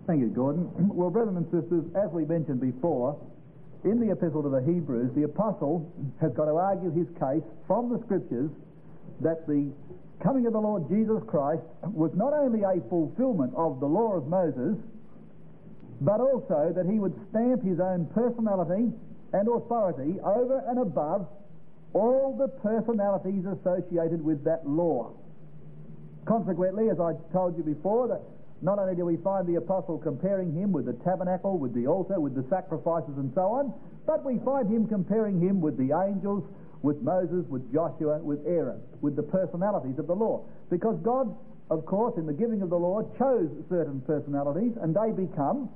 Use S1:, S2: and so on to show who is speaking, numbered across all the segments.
S1: Thank you, Gordon. Well, brethren and sisters, as we mentioned before, in the Epistle to the Hebrews, the Apostle has got to argue his case from the Scriptures that the coming of the Lord Jesus Christ was not only a fulfillment of the law of Moses, but also that he would stamp his own personality and authority over and above all the personalities associated with that law. Consequently, as I told you before, that not only do we find the Apostle comparing him with the tabernacle, with the altar, with the sacrifices and so on, but we find him comparing him with the angels, with Moses, with Joshua, with Aaron, with the personalities of the law. Because God, of course, in the giving of the law, chose certain personalities, and they became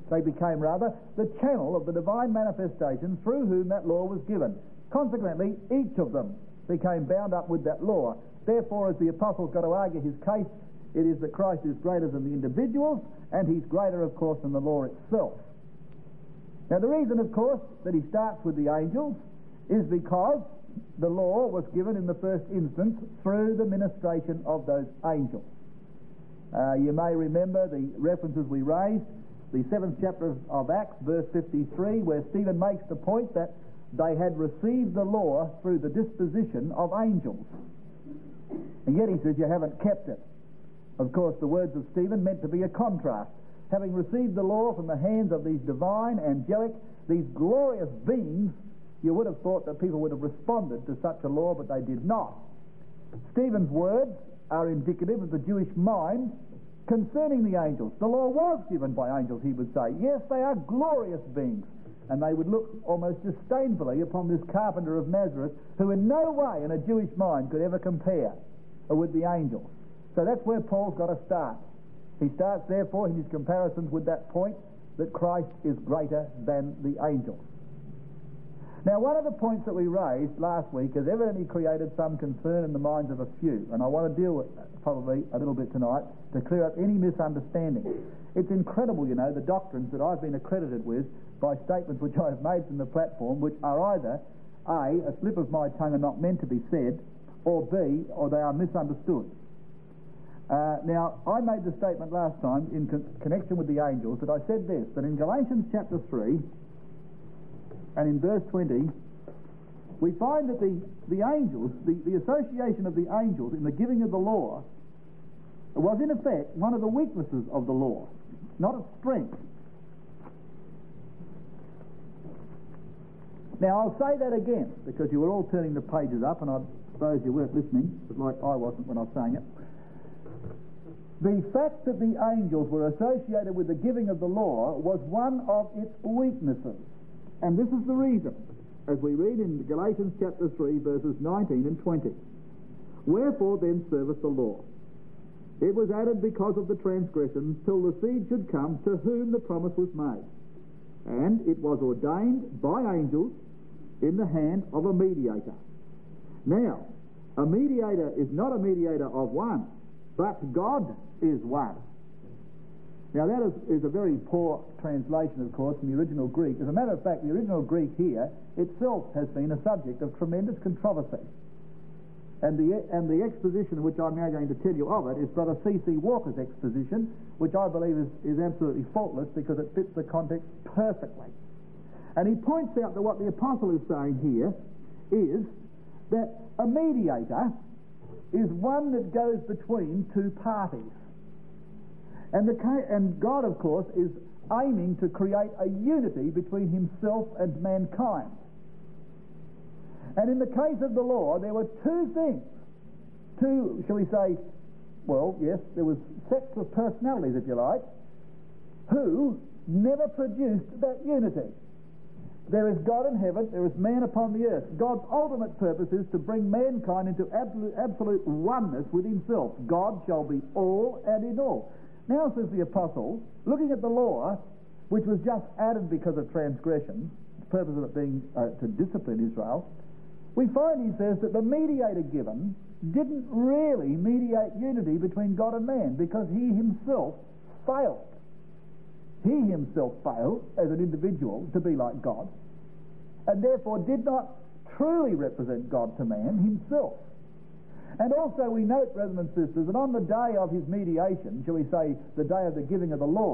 S1: the channel of the divine manifestation through whom that law was given. Consequently, each of them became bound up with that law. Therefore, as the Apostle's got to argue his case, it is that Christ is greater than the individuals, and he's greater, of course, than the law itself. Now, the reason, of course, that he starts with the angels is because the law was given in the first instance through the ministration of those angels. You may remember the references we raised, the 7th chapter of Acts, verse 53, where Stephen makes the point that they had received the law through the disposition of angels. And yet he says, you haven't kept it. Of course, the words of Stephen meant to be a contrast. Having received the law from the hands of these divine, angelic, these glorious beings, you would have thought that people would have responded to such a law, but they did not. Stephen's words are indicative of the Jewish mind concerning the angels. The law was given by angels, he would say. Yes, they are glorious beings. And they would look almost disdainfully upon this carpenter of Nazareth, who in no way in a Jewish mind could ever compare with the angels. So that's where Paul's got to start. He starts, therefore, in his comparisons with that point that Christ is greater than the angels. Now, one of the points that we raised last week has evidently created some concern in the minds of a few, and I want to deal with that probably a little bit tonight to clear up any misunderstanding. It's incredible, you know, the doctrines that I've been accredited with by statements which I have made from the platform, which are either A, a slip of my tongue and not meant to be said, or B, or they are misunderstood. Now, I made the statement last time in connection with the angels that I said this, that in Galatians chapter 3 and in verse 20, we find that the angels, the association of the angels in the giving of the law was in effect one of the weaknesses of the law, not its strength. Now, I'll say that again, because you were all turning the pages up, and I suppose you weren't listening, but like I wasn't when I was saying it. The fact that the angels were associated with the giving of the law was one of its weaknesses. And this is the reason, as we read in Galatians chapter 3, verses 19 and 20. Wherefore then serveth the law? It was added because of the transgressions, till the seed should come to whom the promise was made. And it was ordained by angels in the hand of a mediator. Now, a mediator is not a mediator of one, but God is one. Now that is a very poor translation, of course, from the original Greek. As a matter of fact, the original Greek here itself has been a subject of tremendous controversy. And the exposition which I'm now going to tell you of it is Brother C.C. Walker's exposition, which I believe is absolutely faultless because it fits the context perfectly. And he points out that what the Apostle is saying here is that a mediator is one that goes between two parties. And God, of course, is aiming to create a unity between himself and mankind. And in the case of the law, there were two, shall we say, well, yes, there was sects of personalities, if you like, who never produced that unity. There is God in heaven, there is man upon the earth. God's ultimate purpose is to bring mankind into absolute oneness with himself. God shall be all and in all. Now, says the Apostle, looking at the law, which was just added because of transgression, the purpose of it being to discipline Israel, we find, he says, that the mediator given didn't really mediate unity between God and man because he himself failed. He himself failed as an individual to be like God, and therefore did not truly represent God to man himself. And also we note, brothers and sisters, that on the day of his mediation, shall we say the day of the giving of the law,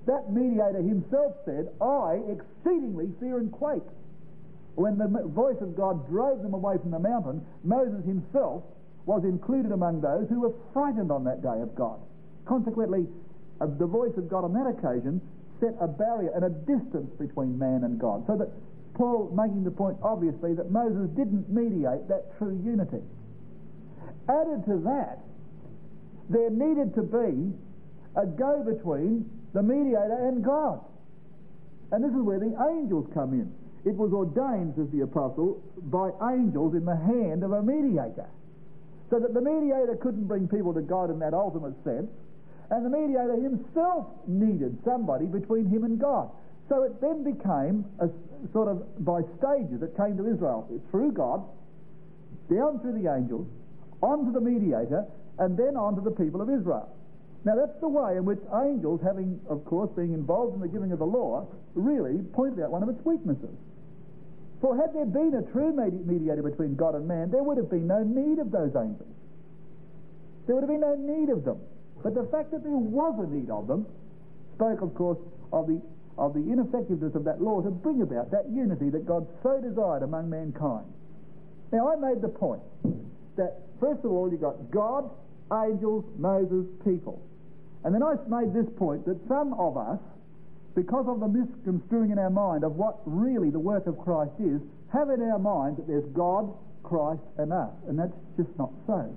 S1: That mediator himself said, I exceedingly fear and quake. When the voice of God drove them away from the mountain, Moses himself was included among those who were frightened on that day of God. Consequently, the voice of God on that occasion set a barrier and a distance between man and God. So that Paul making the point, obviously, that Moses didn't mediate that true unity. Added to that, there needed to be a go-between the mediator and God. And this is where the angels come in. It was ordained, says the apostle, by angels in the hand of a mediator. So that the mediator couldn't bring people to God in that ultimate sense, and the mediator himself needed somebody between him and God. So it then became a sort of, by stages, it came to Israel through God, down through the angels, onto the mediator, and then onto the people of Israel. Now that's the way in which angels, having, of course, being involved in the giving of the law, really pointed out one of its weaknesses. For had there been a true mediator between God and man, there would have been no need of those angels. There would have been no need of them. But the fact that there was a need of them spoke, of course, of the ineffectiveness of that law to bring about that unity that God so desired among mankind. Now, I made the point that, first of all, you've got God, angels, Moses, people. And then I made this point that some of us, because of the misconstruing in our mind of what really the work of Christ is, have in our mind that there's God, Christ, and us. And that's just not so.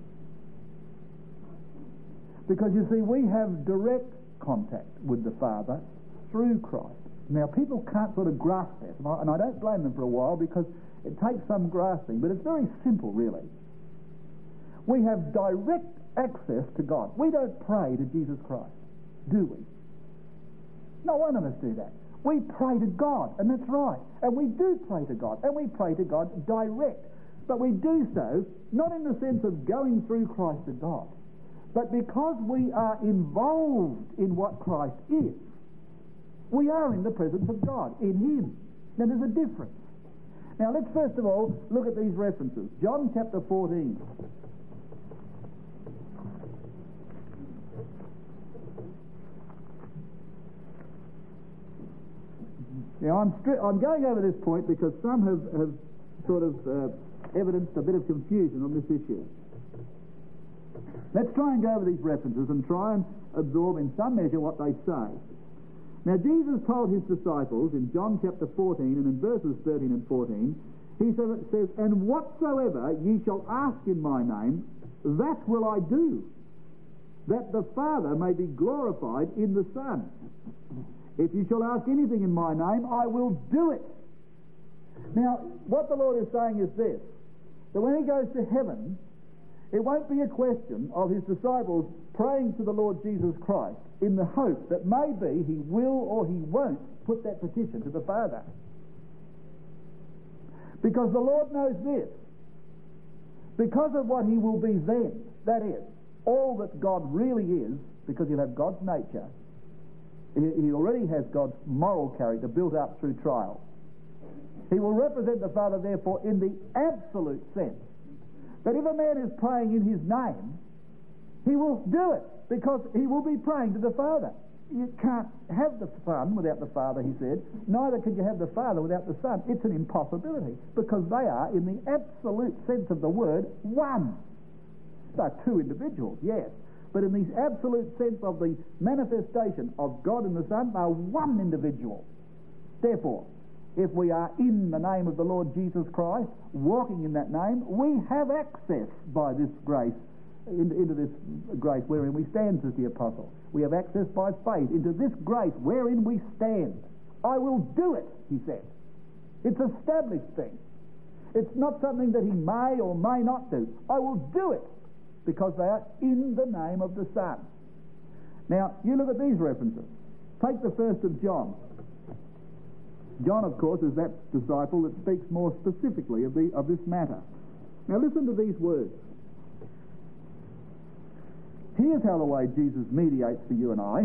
S1: Because, you see, we have direct contact with the Father through Christ. Now, people can't sort of grasp that, and I don't blame them for a while, because it takes some grasping, but it's very simple, really. We have direct access to God. We don't pray to Jesus Christ, do we? No one of us do that. We pray to God, and that's right. And we do pray to God, and we pray to God direct. But we do so not in the sense of going through Christ to God, but because we are involved in what Christ is. We are in the presence of God, in Him. Now there's a difference. Now let's first of all look at these references. John chapter 14. Now I'm going over this point because some have sort of evidenced a bit of confusion on this issue. Let's try and go over these references and try and absorb in some measure what they say. Now Jesus told his disciples in John chapter 14 and in verses 13 and 14, he says, "And whatsoever ye shall ask in my name, that will I do, that the Father may be glorified in the Son. If you shall ask anything in my name, I will do it." Now, what the Lord is saying is this, that when he goes to heaven, it won't be a question of his disciples praying to the Lord Jesus Christ in the hope that maybe he will or he won't put that petition to the Father. Because the Lord knows this. Because of what he will be then, that is, all that God really is, because he'll have God's nature, he already has God's moral character built up through trial. He will represent the Father, therefore, in the absolute sense. But if a man is praying in his name, he will do it, because he will be praying to the Father. You can't have the Son without the Father, he said. Neither can you have the Father without the Son. It's an impossibility, because they are, in the absolute sense of the word, one. They're two individuals, yes. But in the absolute sense of the manifestation of God and the Son, they're one individual. Therefore, if we are in the name of the Lord Jesus Christ, walking in that name, we have access by this grace, into this grace wherein we stand, says the apostle. We have access by faith into this grace wherein we stand. I will do it, he said. It's an established thing. It's not something that he may or may not do. I will do it, because they are in the name of the Son. Now, you look at these references. Take the first of John. John, of course, is that disciple that speaks more specifically of this matter. Now listen to these words. Here's how the way Jesus mediates for you and I.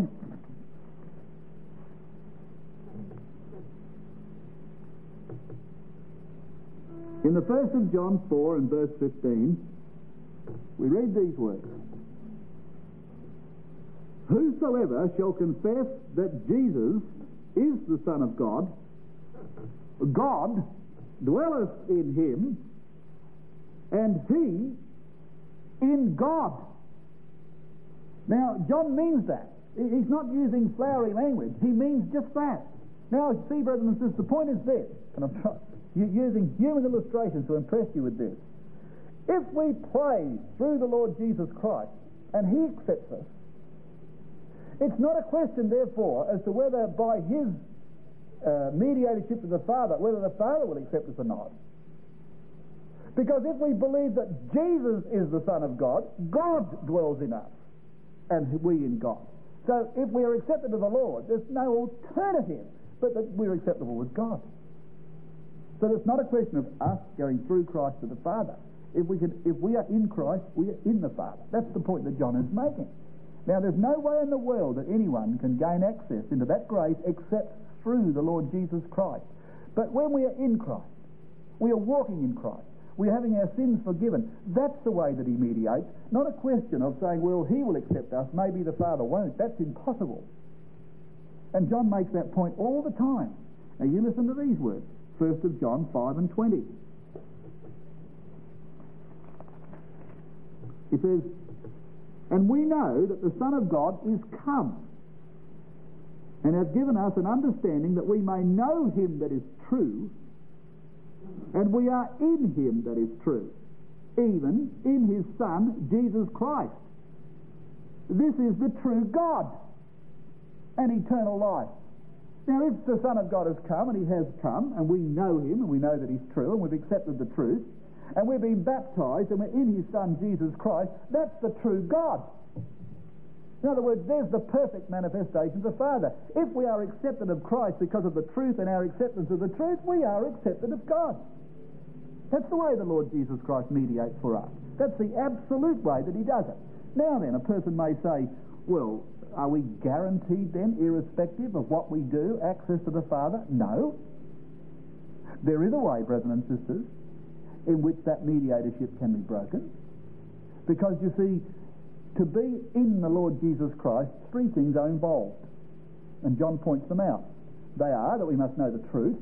S1: In the first of John 4 and verse 15, we read these words. whosoever shall confess that Jesus is the Son of God, God dwelleth in him, and he in God. Now, John means that. He's not using flowery language. He means just that. Now, see, brothers and sisters, the point is this, and I'm using human illustrations to impress you with this. If we pray through the Lord Jesus Christ, and he accepts us, it's not a question, therefore, as to whether by his mediatorship to the Father, whether the Father will accept us or not. Because if we believe that Jesus is the Son of God, God dwells in us, and we in God. So if we are accepted of the Lord, there's no alternative but that we're acceptable with God. So it's not a question of us going through Christ to the Father. If we are in Christ, we are in the Father. That's the point that John is making. Now, there's no way in the world that anyone can gain access into that grace except through the Lord Jesus Christ. But when we are in Christ, we are walking in Christ, we are having our sins forgiven. That's the way that he mediates. Not a question of saying, well, he will accept us, maybe the Father won't. That's impossible. And John makes that point all the time. Now you listen to these words. 1 of John 5 and 20. He says, and we know that the Son of God is come, and hath given us an understanding that we may know him that is true, and we are in him that is true, even in his Son, Jesus Christ. This is the true God and eternal life. Now, if the Son of God has come, and he has come, and we know him, and we know that he's true, and we've accepted the truth, and we've been baptized, and we're in his Son, Jesus Christ, that's the true God. In other words, there's the perfect manifestation of the Father. If we are accepted of Christ because of the truth and our acceptance of the truth, we are accepted of God. That's the way the Lord Jesus Christ mediates for us. That's the absolute way that he does it. Now then, a person may say, well, are we guaranteed then, irrespective of what we do, access to the Father? No. There is a way, brethren and sisters, in which that mediatorship can be broken. Because, you see, to be in the Lord Jesus Christ, three things are involved. And John points them out. They are that we must know the truth.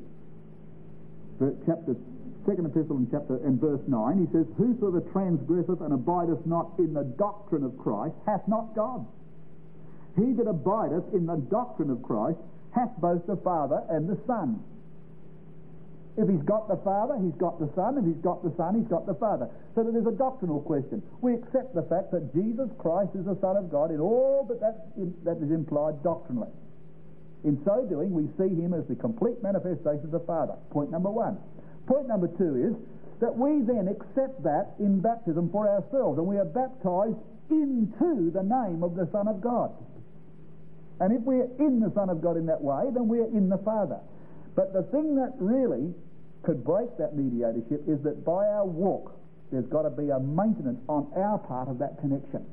S1: Second epistle and verse 9, he says, whosoever transgresseth and abideth not in the doctrine of Christ hath not God. He that abideth in the doctrine of Christ hath both the Father and the Son. If he's got the Father, he's got the Son. If he's got the Son, he's got the Father. So that there's a doctrinal question. We accept the fact that Jesus Christ is the Son of God in all that is implied doctrinally. In so doing, we see him as the complete manifestation of the Father. Point number one. Point number two is that we then accept that in baptism for ourselves, and we are baptized into the name of the Son of God. And if we're in the Son of God in that way, then we're in the Father. But the thing that really could break that mediatorship is that by our walk, there's got to be a maintenance on our part of that connection.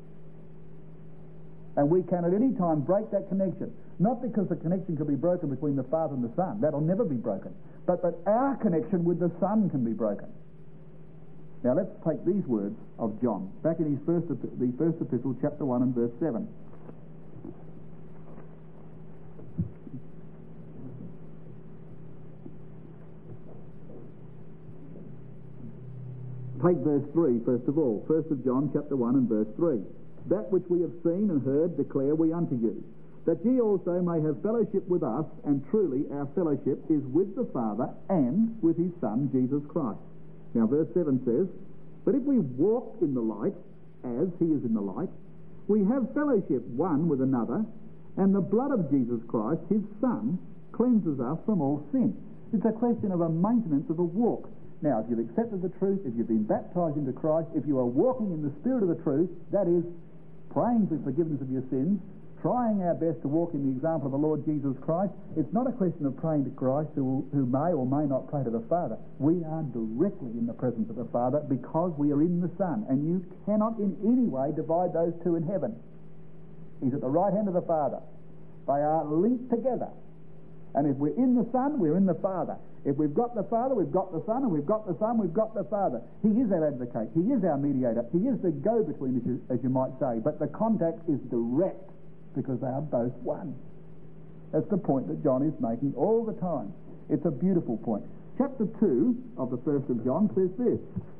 S1: And we can at any time break that connection. Not because the connection can be broken between the Father and the Son. That'll never be broken. But that our connection with the Son can be broken. Now let's take these words of John, back in his first epistle, chapter 1 and verse 7. Take verse 3 first of all. 1 of John chapter 1 and verse 3. That which we have seen and heard declare we unto you, that ye also may have fellowship with us, and truly our fellowship is with the Father and with his Son Jesus Christ. Now verse 7 says, but if we walk in the light, as he is in the light, we have fellowship one with another, and the blood of Jesus Christ, his Son, cleanses us from all sin. It's a question of a maintenance of a walk. Now, if you've accepted the truth, if you've been baptized into Christ, if you are walking in the spirit of the truth, that is, praying for forgiveness of your sins, trying our best to walk in the example of the Lord Jesus Christ, it's not a question of praying to Christ who may or may not pray to the Father. We are directly in the presence of the Father because we are in the Son, and you cannot in any way divide those two in heaven. He's at the right hand of the Father. They are linked together. And if we're in the Son, we're in the Father. If we've got the Father, we've got the Son, and we've got the Son, we've got the Father. He is our advocate. He is our mediator. He is the go-between, as you might say. But the contact is direct. because they are both one. That's the point that John is making all the time. It's a beautiful point. Chapter 2 of the 1st of John says this.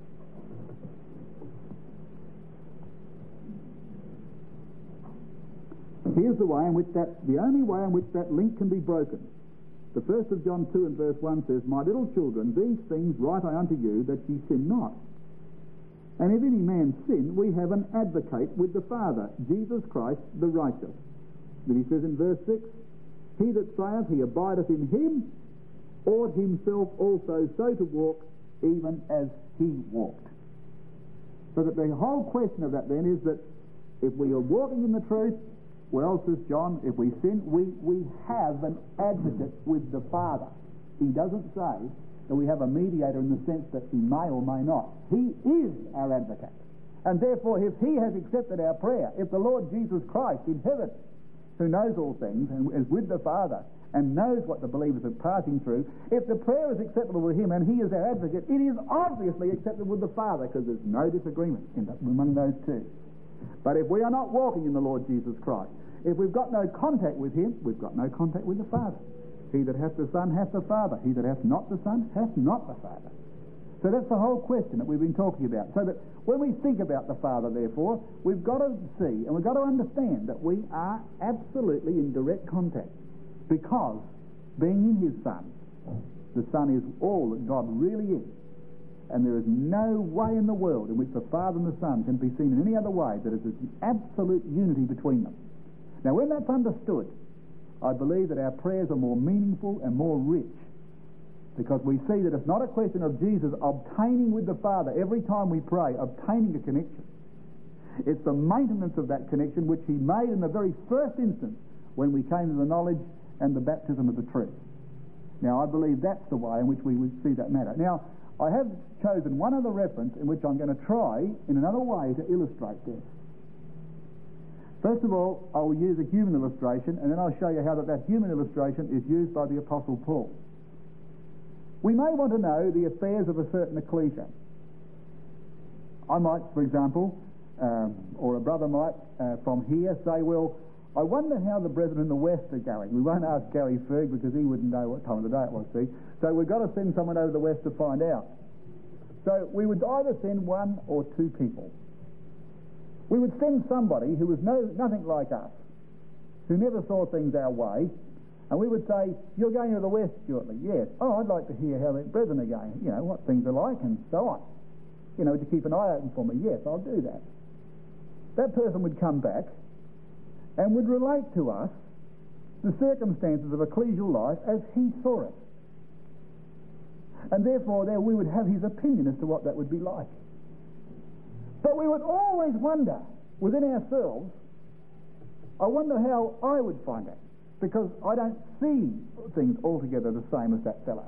S1: Here's the only way in which that link can be broken. The 1st of John 2 and verse 1 says, My little children, these things write I unto you, that ye sin not. And if any man sin, we have an advocate with the Father, Jesus Christ the righteous. Then he says in verse 6, He that saith he abideth in him, ought himself also so to walk, even as he walked. So that the whole question of that then is that if we are walking in the truth, well, says John, if we sin, we have an advocate with the Father. He doesn't say that we have a mediator in the sense that he may or may not. He is our advocate. And therefore, if he has accepted our prayer, if the Lord Jesus Christ in heaven, who knows all things and is with the Father and knows what the believers are passing through, if the prayer is acceptable with him and he is our advocate, it is obviously acceptable with the Father, because there's no disagreement among those two. But if we are not walking in the Lord Jesus Christ, if we've got no contact with him, we've got no contact with the Father. He that hath the Son hath the Father. He that hath not the Son hath not the Father. So that's the whole question that we've been talking about. So that when we think about the Father, therefore, we've got to see and we've got to understand that we are absolutely in direct contact, because being in his Son, the Son is all that God really is. And there is no way in the world in which the Father and the Son can be seen in any other way that is an absolute unity between them. Now, when that's understood, I believe that our prayers are more meaningful and more rich, because we see that it's not a question of Jesus obtaining with the Father every time we pray, obtaining a connection. It's the maintenance of that connection which he made in the very first instance when we came to the knowledge and the baptism of the truth. Now, I believe that's the way in which we would see that matter. Now, I have chosen one other reference in which I'm going to try in another way to illustrate this. First of all, I will use a human illustration, and then I'll show you how that human illustration is used by the Apostle Paul. We may want to know the affairs of a certain ecclesia. I might, for example, or a brother might, from here, say, well, I wonder how the brethren in the West are going. We won't ask Gary Ferg because he wouldn't know what time of the day it was, see. So we've got to send someone over the West to find out. So we would either send one or two people. We would send somebody who was nothing like us, who never saw things our way, and we would say, you're going to the West shortly. Yes. Oh, I'd like to hear how the brethren are going, what things are like and so on. To keep an eye open for me. Yes, I'll do that. That person would come back and would relate to us the circumstances of ecclesial life as he saw it. And therefore there we would have his opinion as to what that would be like. But we would always wonder within ourselves, I wonder how I would find it, because I don't see things altogether the same as that fellow.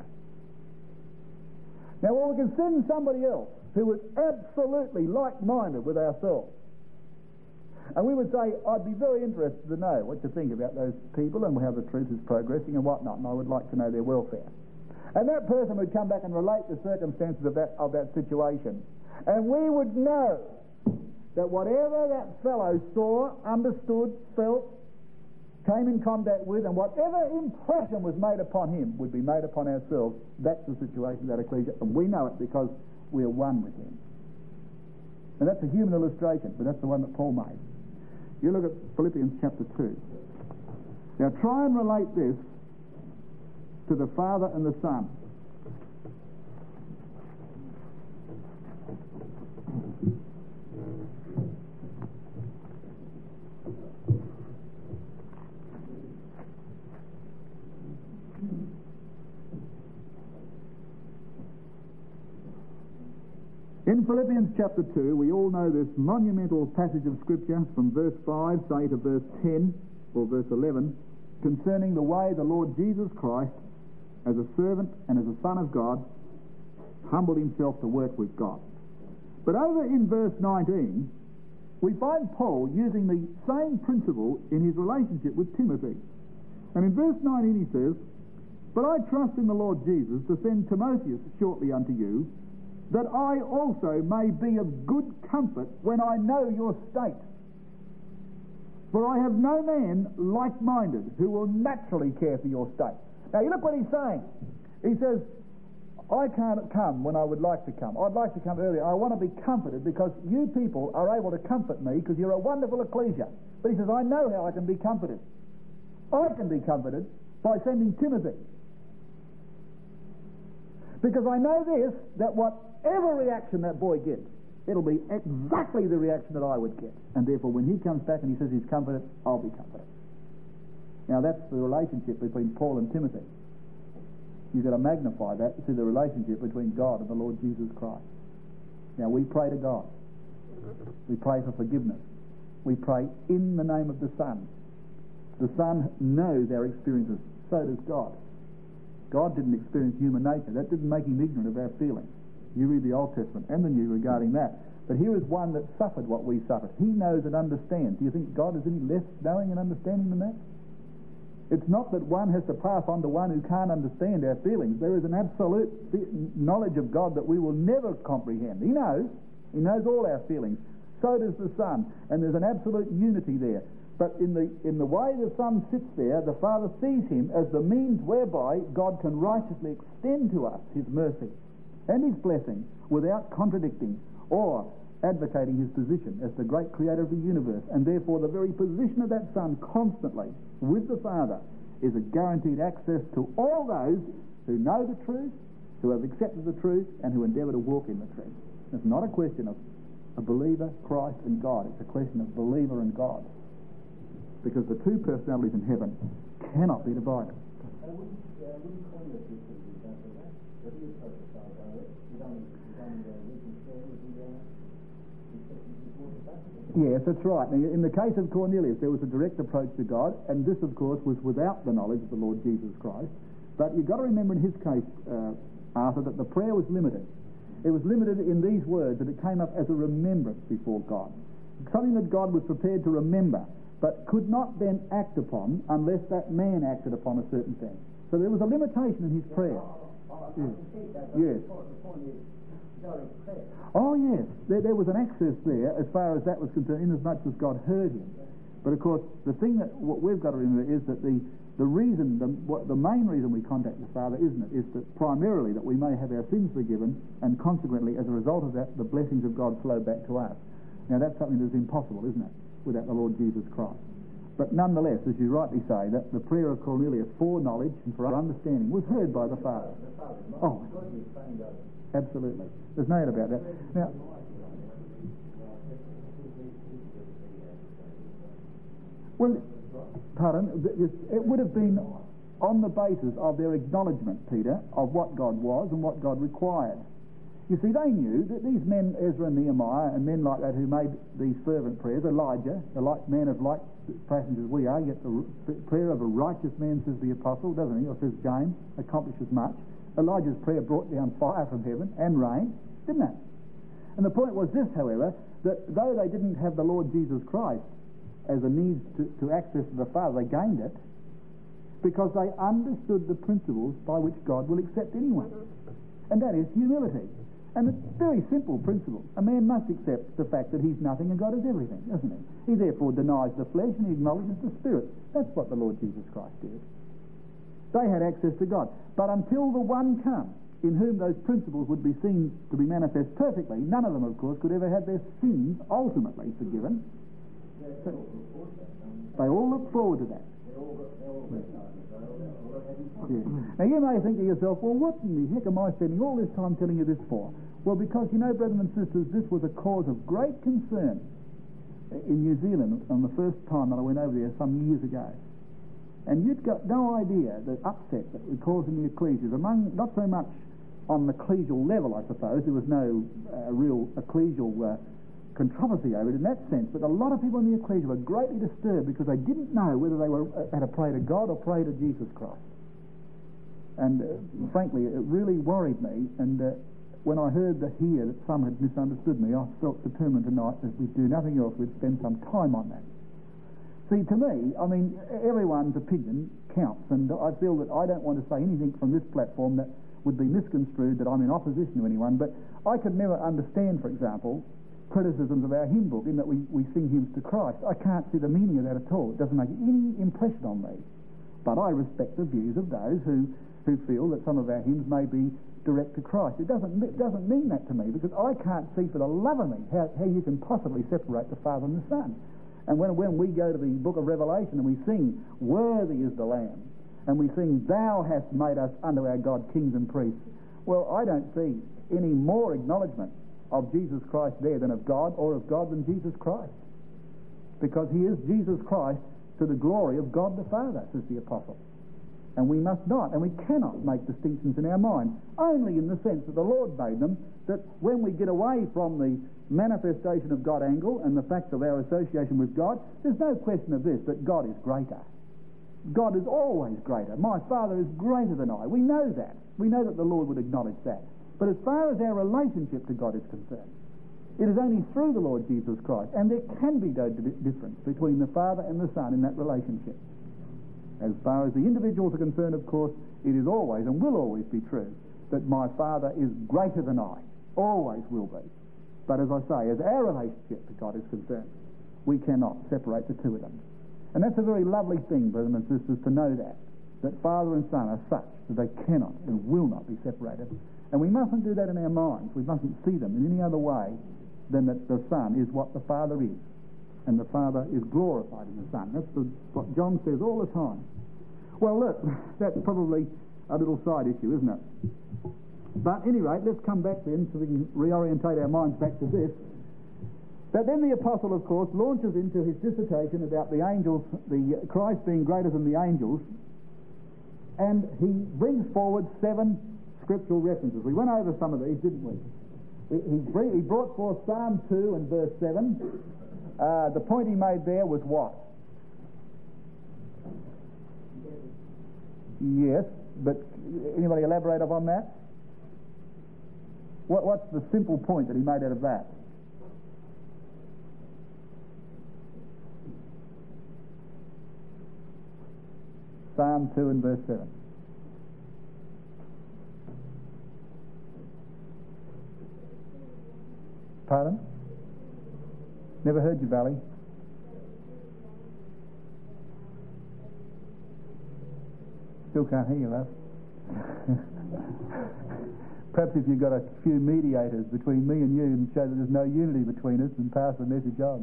S1: Now, we can send somebody else who is absolutely like-minded with ourselves. And we would say, I'd be very interested to know what you think about those people and how the truth is progressing and whatnot, and I would like to know their welfare. And that person would come back and relate the circumstances of that situation. And we would know that whatever that fellow saw, understood, felt, came in contact with, and whatever impression was made upon him would be made upon ourselves. That's the situation of that ecclesia, and we know it because we are one with him. And that's a human illustration, but that's the one that Paul made. You look at Philippians chapter 2. Now try and relate this to the Father and the Son. In Philippians chapter 2, we all know this monumental passage of Scripture from verse 5, say to verse 10 or verse 11, concerning the way the Lord Jesus Christ, as a servant and as a Son of God, humbled himself to work with God. But over in verse 19, we find Paul using the same principle in his relationship with Timothy. And in verse 19 he says, But I trust in the Lord Jesus to send Timotheus shortly unto you, that I also may be of good comfort when I know your state. For I have no man like-minded who will naturally care for your state. Now, you look what he's saying. He says, I can't come when I would like to come. I'd like to come earlier. I want to be comforted because you people are able to comfort me because you're a wonderful ecclesia. But he says, I know how I can be comforted. I can be comforted by sending Timothy. Because I know this, that whatever reaction that boy gets, it'll be exactly the reaction that I would get. And therefore, when he comes back and he says he's comforted, I'll be comforted. Now, that's the relationship between Paul and Timothy. You've got to magnify that to the relationship between God and the Lord Jesus Christ. Now, we pray to God. We pray for forgiveness. We pray in the name of the Son. The Son knows our experiences. So does God. God didn't experience human nature. That didn't make him ignorant of our feelings. You read the Old Testament and the New regarding that. But here is one that suffered what we suffered. He knows and understands. Do you think God is any less knowing and understanding than that? It's not that one has to pass on to one who can't understand our feelings. There is an absolute knowledge of God that we will never comprehend. He knows. He knows all our feelings. So does the Son. And there's an absolute unity there. But in the way the Son sits there, the Father sees him as the means whereby God can righteously extend to us his mercy and his blessing without contradicting or advocating his position as the great creator of the universe. And therefore the very position of that Son constantly with the Father is a guaranteed access to all those who know the truth, who have accepted the truth, and who endeavour to walk in the truth. It's not a question of a believer, Christ, and God. It's a question of believer and God. Because the two personalities in heaven cannot be divided. Yes, that's right. Now, in the case of Cornelius, there was a direct approach to God, and this, of course, was without the knowledge of the Lord Jesus Christ. But you've got to remember in his case, Arthur, that the prayer was limited. It was limited in these words, that it came up as a remembrance before God. Something that God was prepared to remember, but could not then act upon unless that man acted upon a certain thing. So there was a limitation in his prayer. Yes. Oh, yes. There was an access there as far as that was concerned, inasmuch as God heard him. But of course, the thing that what we've got to remember is that the main reason we contact the Father, isn't it, is that primarily that we may have our sins forgiven, and consequently, as a result of that, the blessings of God flow back to us. Now, that's something that's impossible, isn't it, without the Lord Jesus Christ. But nonetheless, as you rightly say, that the prayer of Cornelius for knowledge and for understanding was heard by the Father. Oh, absolutely. There's no doubt about that. Now, well, pardon, it would have been on the basis of their acknowledgement, Peter, of what God was and what God required. You see, they knew that these men, Ezra and Nehemiah, and men like that who made these fervent prayers, Elijah, a man of like passions as we are, yet the prayer of a righteous man, says the apostle, doesn't he, or says James, accomplishes much. Elijah's prayer brought down fire from heaven and rain, didn't it? And the point was this, however, that though they didn't have the Lord Jesus Christ as a means to access to the Father, they gained it because they understood the principles by which God will accept anyone. And that is humility. And it's a very simple principle. A man must accept the fact that he's nothing and God is everything, doesn't he? He therefore denies the flesh and he acknowledges the Spirit. That's what the Lord Jesus Christ did. They had access to God. But until the one come in whom those principles would be seen to be manifest perfectly, none of them, of course, could ever have their sins ultimately forgiven. So they all look forward to that. Yeah. Now you may think to yourself, well, what in the heck am I spending all this time telling you this for? Well, because, you know, brethren and sisters, this was a cause of great concern in New Zealand on the first time that I went over there some years ago. And you'd got no idea the upset that was causing the ecclesias, among, not so much on the ecclesial level, I suppose. There was no real ecclesial controversy over it in that sense, but a lot of people in the ecclesia were greatly disturbed because they didn't know whether they were had to pray to God or pray to Jesus Christ. And frankly, it really worried me, and when I heard here that some had misunderstood me, I felt determined tonight that we'd do nothing else, we'd spend some time on that. See, to me, I mean, everyone's opinion counts, and I feel that I don't want to say anything from this platform that would be misconstrued that I'm in opposition to anyone, but I could never understand, for example, criticisms of our hymn book in that we sing hymns to Christ. I can't see the meaning of that at all. It doesn't make any impression on me. But I respect the views of those who feel that some of our hymns may be direct to Christ. It doesn't mean that to me, because I can't see for the love of me how you can possibly separate the Father and the Son. And when we go to the book of Revelation and we sing, "Worthy is the Lamb," and we sing, "Thou hast made us unto our God kings and priests," well, I don't see any more acknowledgement of Jesus Christ there than of God, or of God than Jesus Christ. Because he is Jesus Christ to the glory of God the Father, says the Apostle. And we must not, and we cannot make distinctions in our mind, only in the sense that the Lord made them, that when we get away from the manifestation of God angle and the fact of our association with God, there's no question of this, that God is greater. God is always greater. My Father is greater than I. We know that. We know that the Lord would acknowledge that. But as far as our relationship to God is concerned, it is only through the Lord Jesus Christ, and there can be no difference between the Father and the Son in that relationship. As far as the individuals are concerned, of course, it is always and will always be true that my Father is greater than I. Always will be. But as I say, as our relationship to God is concerned, we cannot separate the two of them. And that's a very lovely thing, brothers and sisters, to know that Father and Son are such that they cannot and will not be separated. And we mustn't do that in our minds. We mustn't see them in any other way than that the Son is what the Father is, and the Father is glorified in the Son. That's what John says all the time. Well, look, that's probably a little side issue, isn't it? But at any rate, let's come back then so we can reorientate our minds back to this. But then the Apostle, of course, launches into his dissertation about the angels, the Christ being greater than the angels, and he brings forward 7 scriptural references. We went over some of these, didn't we? He brought forth Psalm 2 and verse 7. The point he made there was what? Yes, but anybody elaborate upon that? What's the simple point that he made out of that? Psalm 2 and verse 7. Pardon? Never heard you, Valley. Still can't hear you, love. Perhaps if you've got a few mediators between me and you and show that there's no unity between us, and pass the message on.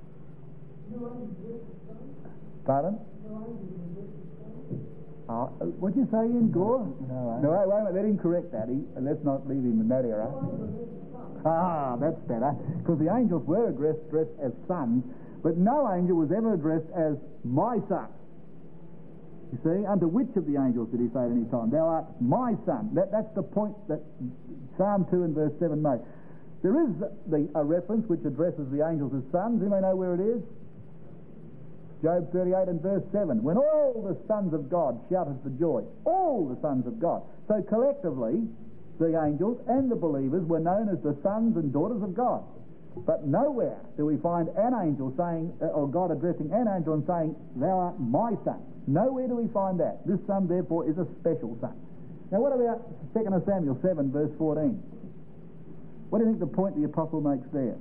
S1: Pardon? What'd you say, Ian? Gore? No, wait a minute, let him correct that. Let's not leave him in that error. That's better. Because the angels were addressed as sons, but no angel was ever addressed as my son. You see, unto which of the angels did he say at any time, "Thou art my son"? That's the point that Psalm 2 and verse 7 made. There is a reference which addresses the angels as sons. You may know where it is. Job 38 and verse 7. When all the sons of God shouted for joy. All the sons of God. So collectively, the angels and the believers were known as the sons and daughters of God. But nowhere do we find an angel saying, or God addressing an angel and saying, "Thou art my son." Nowhere do we find that. This son, therefore, is a special son. Now, what about 2 Samuel 7, verse 14? What do you think the point the apostle makes there?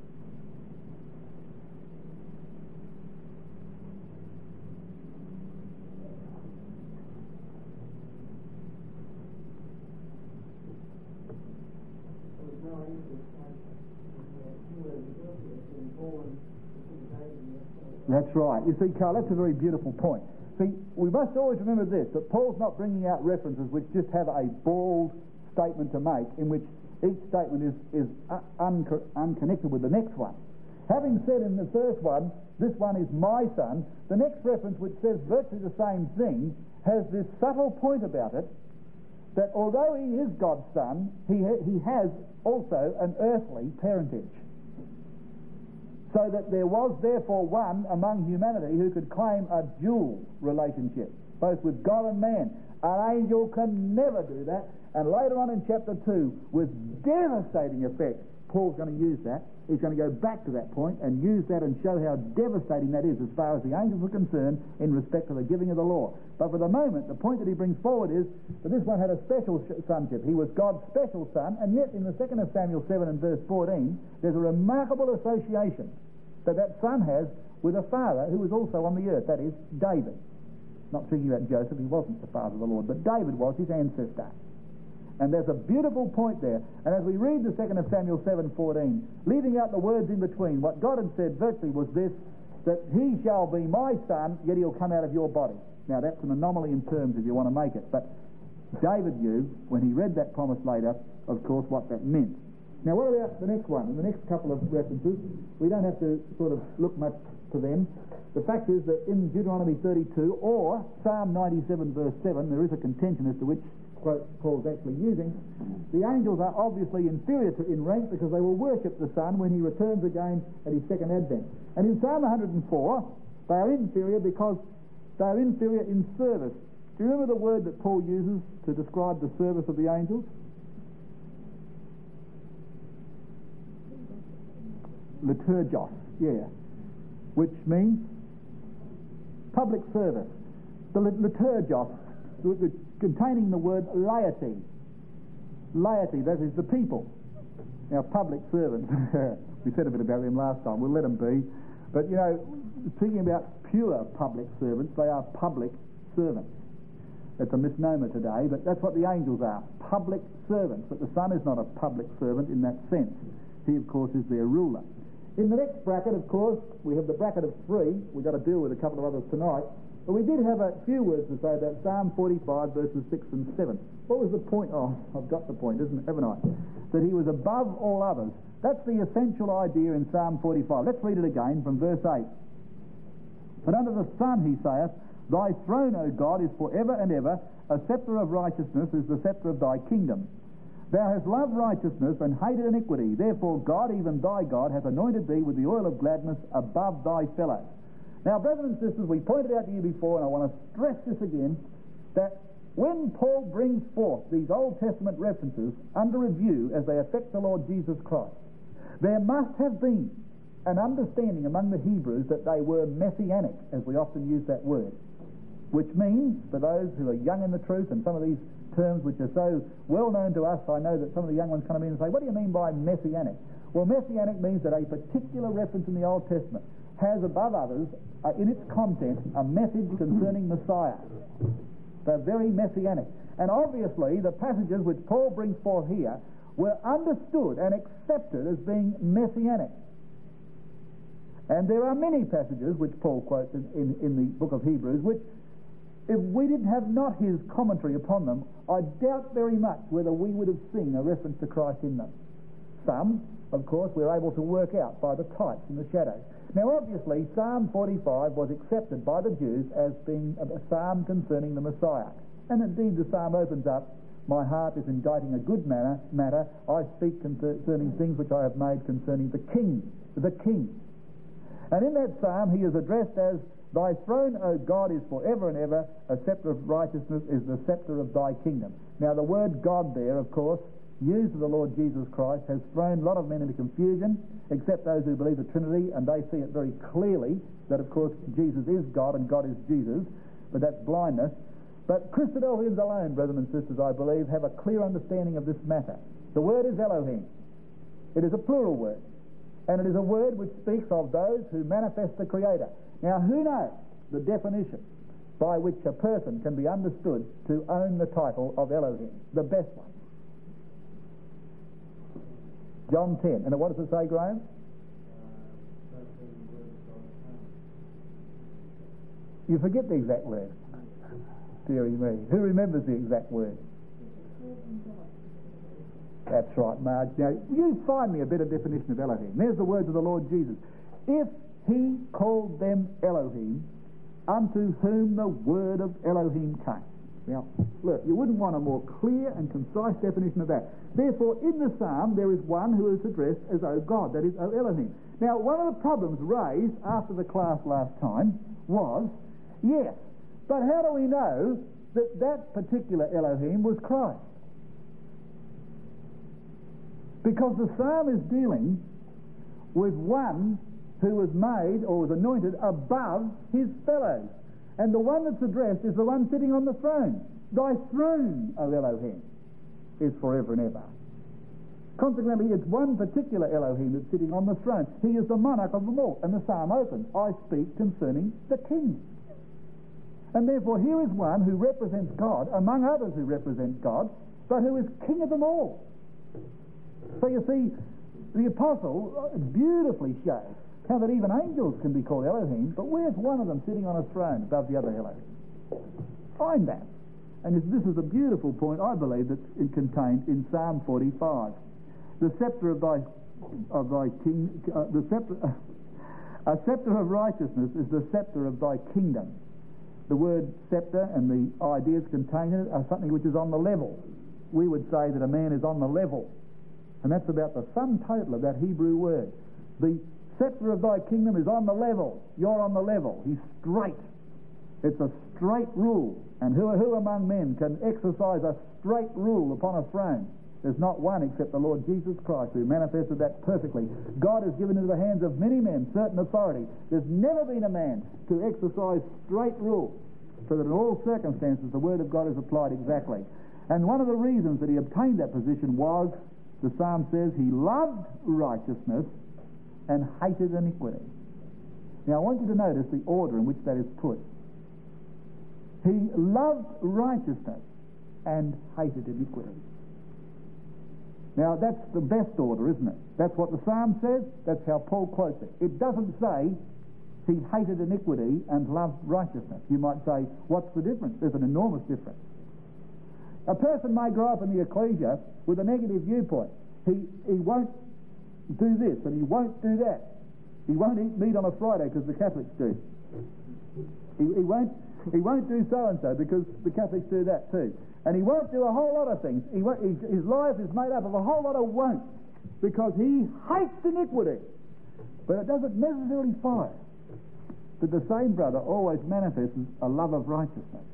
S1: That's right. You see, Carl, that's a very beautiful point. See, we must always remember this, that Paul's not bringing out references which just have a bald statement to make, in which each statement is unconnected with the next one. Having said in the first one, "This one is my son," the next reference, which says virtually the same thing, has this subtle point about it, that although he is God's son, he has also an earthly parentage. So that there was therefore one among humanity who could claim a dual relationship, both with God and man. An angel can never do that. And later on in chapter 2, with devastating effect, Paul's going to use that. He's going to go back to that point and use that and show how devastating that is as far as the angels are concerned in respect to the giving of the law. But for the moment, the point that he brings forward is that this one had a special sonship. He was God's special son, and yet in the 2nd of Samuel 7 and verse 14, there's a remarkable association that son has with a father who was also on the earth, that is, David. Not speaking about Joseph, he wasn't the father of the Lord, but David was his ancestor. And there's a beautiful point there. And as we read the 2nd of Samuel 7:14, leaving out the words in between, what God had said virtually was this, that he shall be my son, yet he'll come out of your body. Now that's an anomaly in terms if you want to make it. But David knew, when he read that promise later, of course, what that meant. Now what about the next one? In the next couple of references, we don't have to sort of look much to them. The fact is that in Deuteronomy 32 or Psalm 97 verse 7, there is a contention as to which quote Paul's actually using. The angels are obviously inferior in rank because they will worship the Son when he returns again at his second advent. And in Psalm 104, they are inferior because they are inferior in service. Do you remember the word that Paul uses to describe the service of the angels? Liturgos, yeah, which means public service. The liturgos, containing the word laity. Laity, that is the people. Now, public servants, we said a bit about them last time, we'll let them be. But, speaking about pure public servants, they are public servants. That's a misnomer today, but that's what the angels are, public servants. But the Son is not a public servant in that sense. He, of course, is their ruler. In the next bracket, of course, we have the bracket of 3. We've got to deal with a couple of others tonight. But we did have a few words to say about Psalm 45, verses 6 and 7. What was the point? Oh, I've got the point, haven't I? That he was above all others. That's the essential idea in Psalm 45. Let's read it again from verse 8. But under the sun, he saith, Thy throne, O God, is for ever and ever. A sceptre of righteousness is the sceptre of thy kingdom. Thou hast loved righteousness and hated iniquity. Therefore God, even thy God, hath anointed thee with the oil of gladness above thy fellows. Now, brothers and sisters, we pointed out to you before, and I want to stress this again, that when Paul brings forth these Old Testament references under review as they affect the Lord Jesus Christ, there must have been an understanding among the Hebrews that they were messianic, as we often use that word, which means, for those who are young in the truth, and some of these terms which are so well known to us, I know that some of the young ones come in and say, what do you mean by messianic? Well, messianic means that a particular reference in the Old Testament has, above others, in its content, a message concerning Messiah. They're very messianic. And obviously, the passages which Paul brings forth here were understood and accepted as being messianic. And there are many passages which Paul quotes in the book of Hebrews, which, if we didn't have not his commentary upon them, I doubt very much whether we would have seen a reference to Christ in them. Some, of course, we're able to work out by the types and the shadows. Now, obviously, Psalm 45 was accepted by the Jews as being a psalm concerning the Messiah. And indeed, the psalm opens up, My heart is inditing a good matter. I speak concerning things which I have made concerning the King. The King. And in that psalm, he is addressed as, Thy throne, O God, is for ever and ever. A sceptre of righteousness is the sceptre of thy kingdom. Now, the word God there, of course, used of the Lord Jesus Christ, has thrown a lot of men into confusion, except those who believe the Trinity, and they see it very clearly that, of course, Jesus is God and God is Jesus, but that's blindness. But Christadelphians alone, brethren and sisters, I believe, have a clear understanding of this matter. The word is Elohim. It is a plural word, and it is a word which speaks of those who manifest the Creator. Now, who knows the definition by which a person can be understood to own the title of Elohim? The best one. John 10. And what does it say, Graham? You forget the exact word. Deary me. Who remembers the exact word? That's right, Marge. Now, you find me a better definition of Elohim. There's the words of the Lord Jesus. If he called them Elohim, unto whom the word of Elohim came. Now, look, you wouldn't want a more clear and concise definition of that. Therefore, in the psalm, there is one who is addressed as O God, that is, O Elohim. Now, one of the problems raised after the class last time was, yes, but how do we know that that particular Elohim was Christ? Because the psalm is dealing with one who was made or was anointed above his fellows. And the one that's addressed is the one sitting on the throne. Thy throne, O Elohim, is forever and ever. Consequently, it's one particular Elohim that's sitting on the throne. He is the monarch of them all. And the psalm opens, I speak concerning the king. And therefore here is one who represents God, among others who represent God, but who is king of them all. So you see, the apostle beautifully shows how that even angels can be called Elohim, but where's one of them sitting on a throne above the other Elohim? Find that. And this is a beautiful point, I believe, that's contained in Psalm 45. The scepter of thy king, a scepter of righteousness is the scepter of thy kingdom. The word scepter and the ideas contained in it are something which is on the level. We would say that a man is on the level. And that's about the sum total of that Hebrew word. The scepter of thy kingdom is on the level. You're on the level. He's straight. It's a straight rule. And who among men can exercise a straight rule upon a throne? There's not one except the Lord Jesus Christ who manifested that perfectly. God has given into the hands of many men certain authority. There's never been a man to exercise straight rule, so that in all circumstances the Word of God is applied exactly. And one of the reasons that he obtained that position was, the psalm says, he loved righteousness and hated iniquity. Now I want you to notice the order in which that is put. He loved righteousness and hated iniquity. Now that's the best order, isn't it? That's what the psalm says. That's how Paul quotes it. It doesn't say he hated iniquity and loved righteousness. You might say, what's the difference? There's an enormous difference. A person may grow up in the ecclesia with a negative viewpoint. He won't do this and he won't do that. He won't eat meat on a Friday because the Catholics do. He won't do so-and-so because the Catholics do that too. And he won't do a whole lot of things. His life is made up of a whole lot of won't, because he hates iniquity. But it doesn't necessarily follow that the same brother always manifests a love of righteousness.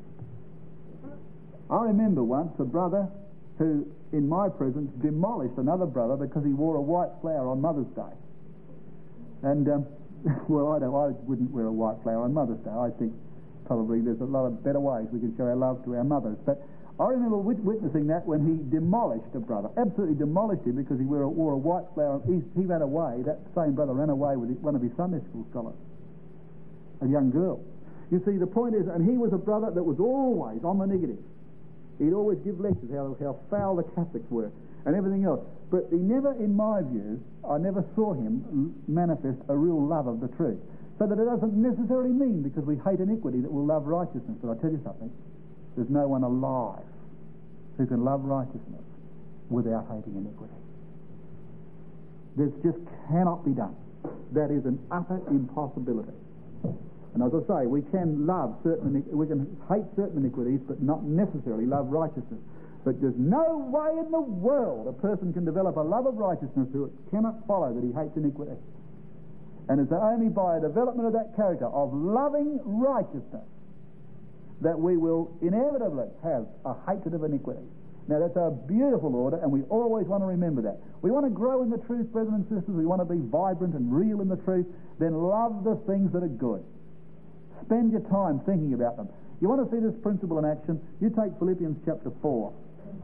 S1: I remember once a brother who, in my presence, demolished another brother because he wore a white flower on Mother's Day. And, well, I wouldn't wear a white flower on Mother's Day. I think probably there's a lot of better ways we can show our love to our mothers. But I remember witnessing that when he demolished a brother, absolutely demolished him because he wore a white flower. He ran away, that same brother ran away with one of his Sunday school scholars, a young girl. You see, the point is, and he was a brother that was always on the negative. He'd always give lectures how foul the Catholics were and everything else. But he never, in my view, I never saw him manifest a real love of the truth. So that it doesn't necessarily mean because we hate iniquity that we'll love righteousness. But I tell you something, there's no one alive who can love righteousness without hating iniquity. This just cannot be done. That is an utter impossibility. And as I say, we can hate certain iniquities, but not necessarily love righteousness. But there's no way in the world a person can develop a love of righteousness who it cannot follow that he hates iniquity. And it's only by a development of that character of loving righteousness that we will inevitably have a hatred of iniquity. Now that's a beautiful order, and we always want to remember that. We want to grow in the truth, brethren and sisters. We want to be vibrant and real in the truth. Then love the things that are good. Spend your time thinking about them. You want to see this principle in action? You take Philippians chapter 4.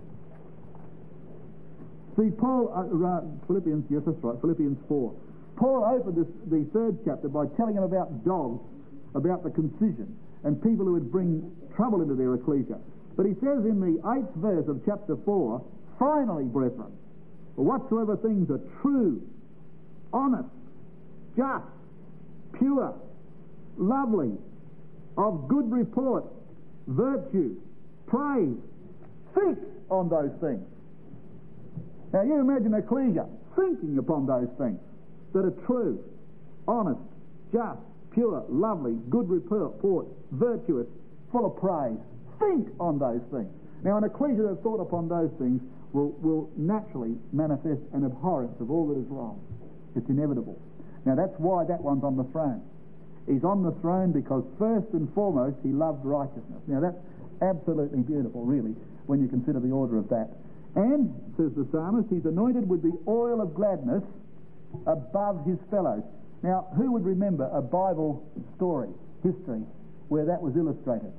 S1: See, Paul, Philippians 4. Paul opened the third chapter by telling him about dogs, about the concision, and people who would bring trouble into their ecclesia. But he says in the 8th verse of chapter 4, finally, brethren, whatsoever things are true, honest, just, pure, lovely, of good report, virtue, praise, think on those things. Now you imagine ecclesia thinking upon those things that are true, honest, just, pure, lovely, good report, virtuous, full of praise. Think on those things. Now an ecclesia that thought upon those things will naturally manifest an abhorrence of all that is wrong. It's inevitable. Now that's why that one's on the throne. He's on the throne because first and foremost he loved righteousness. Now that's absolutely beautiful, really, when you consider the order of that. And, says the psalmist, he's anointed with the oil of gladness above his fellows. Now, who would remember a Bible story, history, where that was illustrated?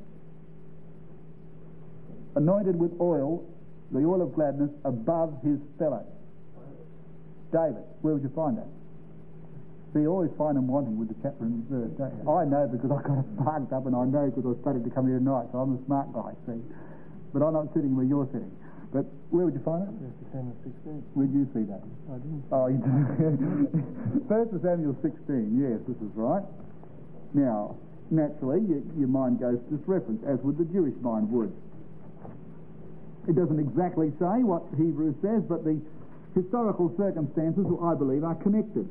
S1: Anointed with oil, the oil of gladness, above his fellows. David. Where would you find that? So you always find them wanting with the chapter and verse, don't you? I know because I've got it marked up, and I know because I studied to come here tonight, so I'm a smart guy, see. But I'm not sitting where you're sitting. But where would you find it?
S2: 1 Samuel 16.
S1: Where'd you see that?
S2: I didn't.
S1: Oh, you did. 1 Samuel 16, yes, this is right. Now, naturally, your mind goes to this reference, as would the Jewish mind would. It doesn't exactly say what Hebrews says, but the historical circumstances, I believe, are connected.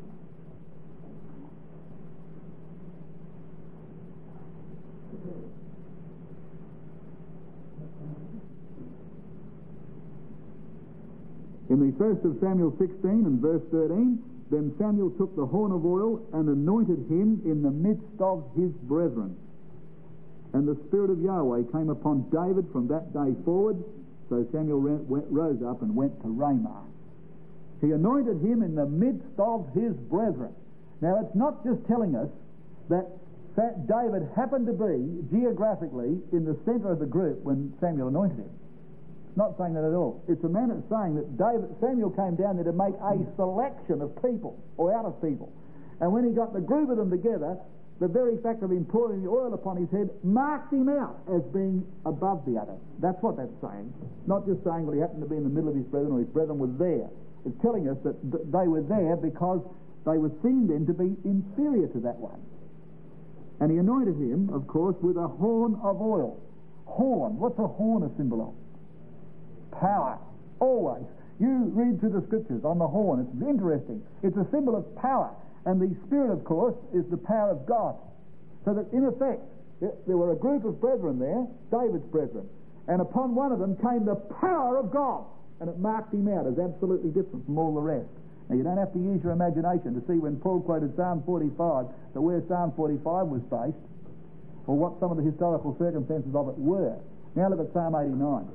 S1: In the 1 Samuel 16 and verse 13, then Samuel took the horn of oil and anointed him in the midst of his brethren. And the Spirit of Yahweh came upon David from that day forward. So Samuel rose up and went to Ramah. He anointed him in the midst of his brethren. Now, it's not just telling us that David happened to be geographically in the centre of the group when Samuel anointed him. Not saying that at all. It's a man that's saying that Samuel came down there to make a selection of people, or out of people. And when he got the group of them together, the very fact of him pouring the oil upon his head marked him out as being above the others. That's what that's saying. Not just saying that he happened to be in the middle of his brethren or his brethren were there. It's telling us that they were there because they were seen then to be inferior to that one. And he anointed him, of course, with a horn of oil. Horn. What's a horn a symbol of? Power. Always. You read through the scriptures on the horn. It's interesting. It's a symbol of power. And the Spirit, of course, is the power of God. So that, in effect, there were a group of brethren there, David's brethren, and upon one of them came the power of God, and it marked him out as absolutely different from all the rest. Now, you don't have to use your imagination to see when Paul quoted Psalm 45, that where Psalm 45 was based, or what some of the historical circumstances of it were. Now look at Psalm 89.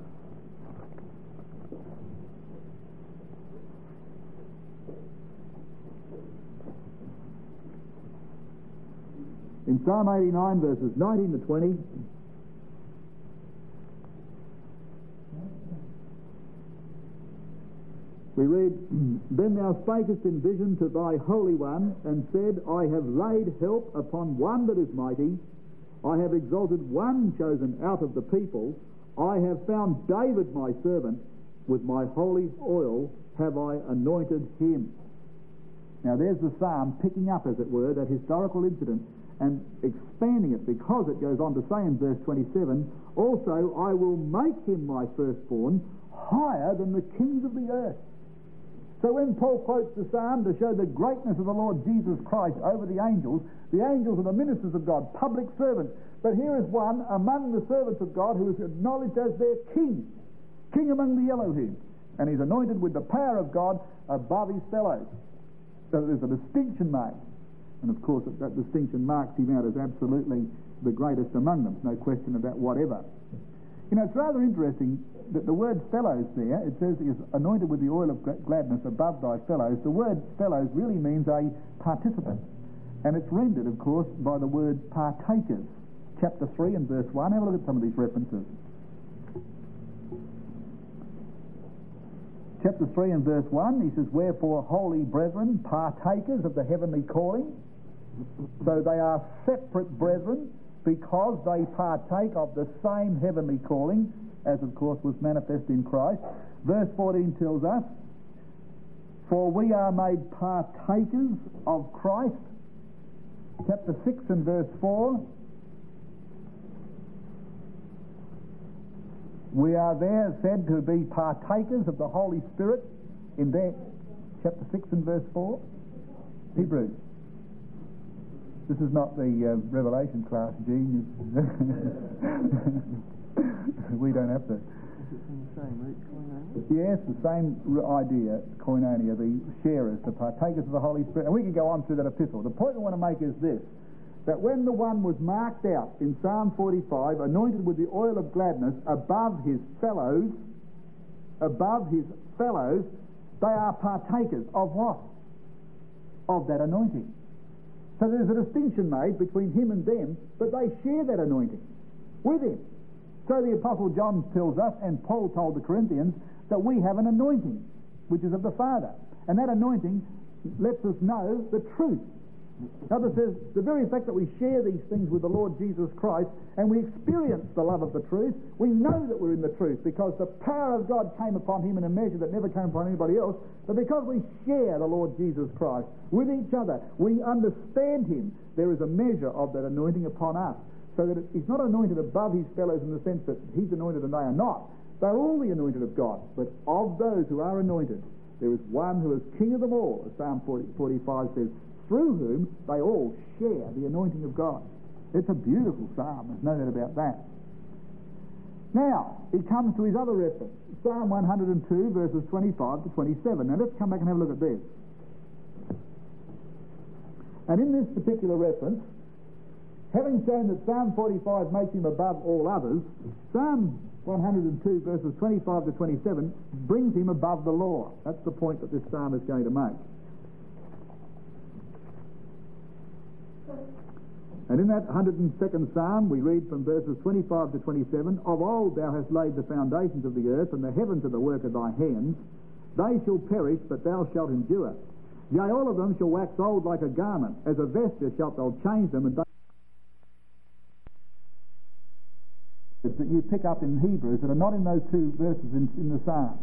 S1: In Psalm 89, verses 19 to 20, we read, Then thou spakest in vision to thy Holy One, and said, I have laid help upon one that is mighty. I have exalted one chosen out of the people. I have found David my servant. With my holy oil have I anointed him. Now there's the psalm picking up, as it were, that historical incident and expanding it, because it goes on to say in verse 27, Also I will make him my firstborn higher than the kings of the earth. So when Paul quotes the psalm to show the greatness of the Lord Jesus Christ over the angels are the ministers of God, public servants. But here is one among the servants of God who is acknowledged as their king among the Elohim. And he's anointed with the power of God above his fellows. So there's a distinction made. And of course that distinction marks him out as absolutely the greatest among them. No question about whatever. You know, it's rather interesting that the word fellows there, it says he is anointed with the oil of gladness above thy fellows. The word fellows really means a participant. And it's rendered, of course, by the word partakers. Chapter 3 and verse 1. Have a look at some of these references. Chapter 3 and verse 1, he says, Wherefore, holy brethren, partakers of the heavenly calling. So they are separate brethren because they partake of the same heavenly calling, as of course was manifest in Christ. Verse 14 tells us, For we are made partakers of Christ. Chapter 6 and verse 4, we are there said to be partakers of the Holy Spirit in there. Chapter 6 and verse 4, Hebrews. This is not the Revelation class, Gene. We don't have to.
S2: Is it from the same root, koinonia?
S1: Yes, the same idea, koinonia, the sharers, the partakers of the Holy Spirit. And we can go on through that epistle. The point I want to make is this, that when the one was marked out in Psalm 45, anointed with the oil of gladness above his fellows, above his fellows, they are partakers of what? Of that anointing. So there's a distinction made between him and them, but they share that anointing with him. So the Apostle John tells us, and Paul told the Corinthians, that we have an anointing, which is of the Father. And that anointing lets us know the truth. Now it says, the very fact that we share these things with the Lord Jesus Christ and we experience the love of the truth, we know that we're in the truth because the power of God came upon him in a measure that never came upon anybody else. But because we share the Lord Jesus Christ with each other, we understand him. There is a measure of that anointing upon us. So that he's not anointed above his fellows in the sense that he's anointed and they are not. They're all the anointed of God. But of those who are anointed, there is one who is king of them all, as Psalm 45 says, through whom they all share the anointing of God. It's a beautiful psalm, there's no doubt about that. Now, it comes to his other reference, Psalm 102, verses 25 to 27. Now, let's come back and have a look at this. And in this particular reference, having shown that Psalm 45 makes him above all others, Psalm 102, verses 25 to 27, brings him above the law. That's the point that this psalm is going to make. And in that 102nd Psalm, we read from verses 25 to 27, Of old thou hast laid the foundations of the earth, and the heavens are the work of thy hands. They shall perish, but thou shalt endure. Yea, all of them shall wax old like a garment. As a vesture shalt thou change them, and that you pick up in Hebrews that are not in those two verses in the Psalm.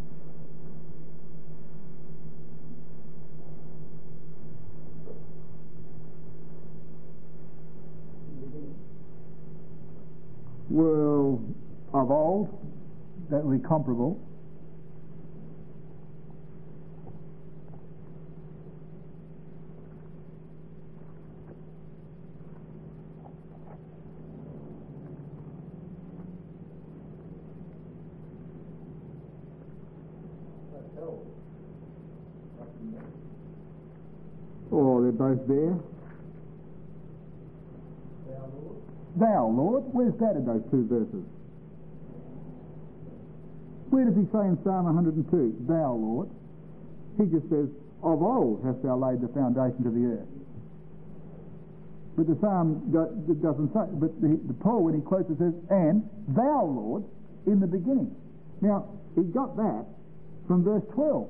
S1: Well, of old, that would be comparable. Oh, they're both there. Thou, Lord, where's that in those two verses? Where does he say in Psalm 102, Thou, Lord? He just says, Of old hast thou laid the foundations of the earth. But the Psalm doesn't say, but the Paul, when he quotes it, says, And thou, Lord, in the beginning. Now, he got that from verse 12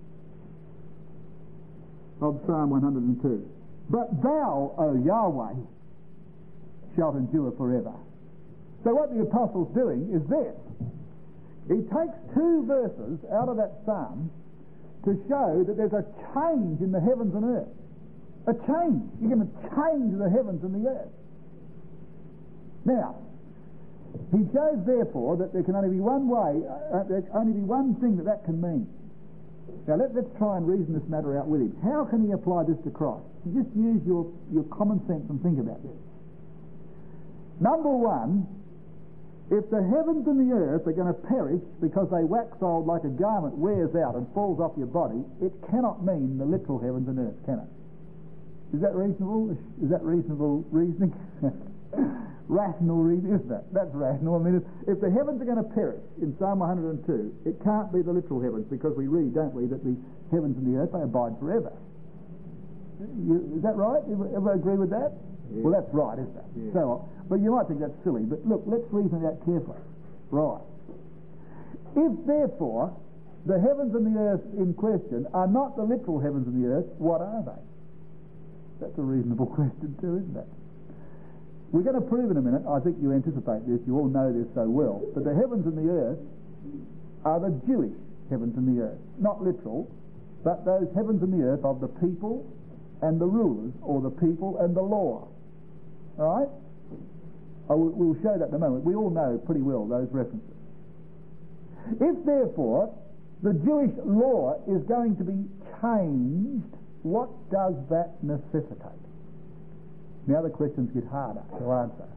S1: of Psalm 102. But thou, O Yahweh, shalt endure forever. So what the apostle's doing is this. He takes two verses out of that psalm to show that there's a change in the heavens and earth. A change. You're going to change the heavens and the earth. Now, he shows therefore that there can only be one way, there can only be one thing that can mean. Now let's try and reason this matter out with him. How can he apply this to Christ? Just use your common sense and think about this. Number one, if the heavens and the earth are going to perish because they wax old like a garment wears out and falls off your body, it cannot mean the literal heavens and earth, can it? Is that reasonable? Is that reasonable reasoning? Rational reasoning, isn't it? That's rational. I mean, if the heavens are going to perish in Psalm 102, it can't be the literal heavens, because we read, don't we, that the heavens and the earth, they abide forever. Is that right? Everybody agree with that? Yeah. Well, that's right, isn't it? Yeah. So, but you might think that's silly, but look, let's reason it out carefully. Right. If, therefore, the heavens and the earth in question are not the literal heavens and the earth, what are they? That's a reasonable question too, isn't it? We're going to prove in a minute, I think you anticipate this, you all know this so well, but the heavens and the earth are the Jewish heavens and the earth. Not literal, but those heavens and the earth of the people and the rulers, or the people and the law. All right? We'll show that in a moment. We all know pretty well those references. If, therefore, the Jewish law is going to be changed, what does that necessitate? Now the questions get harder to answer.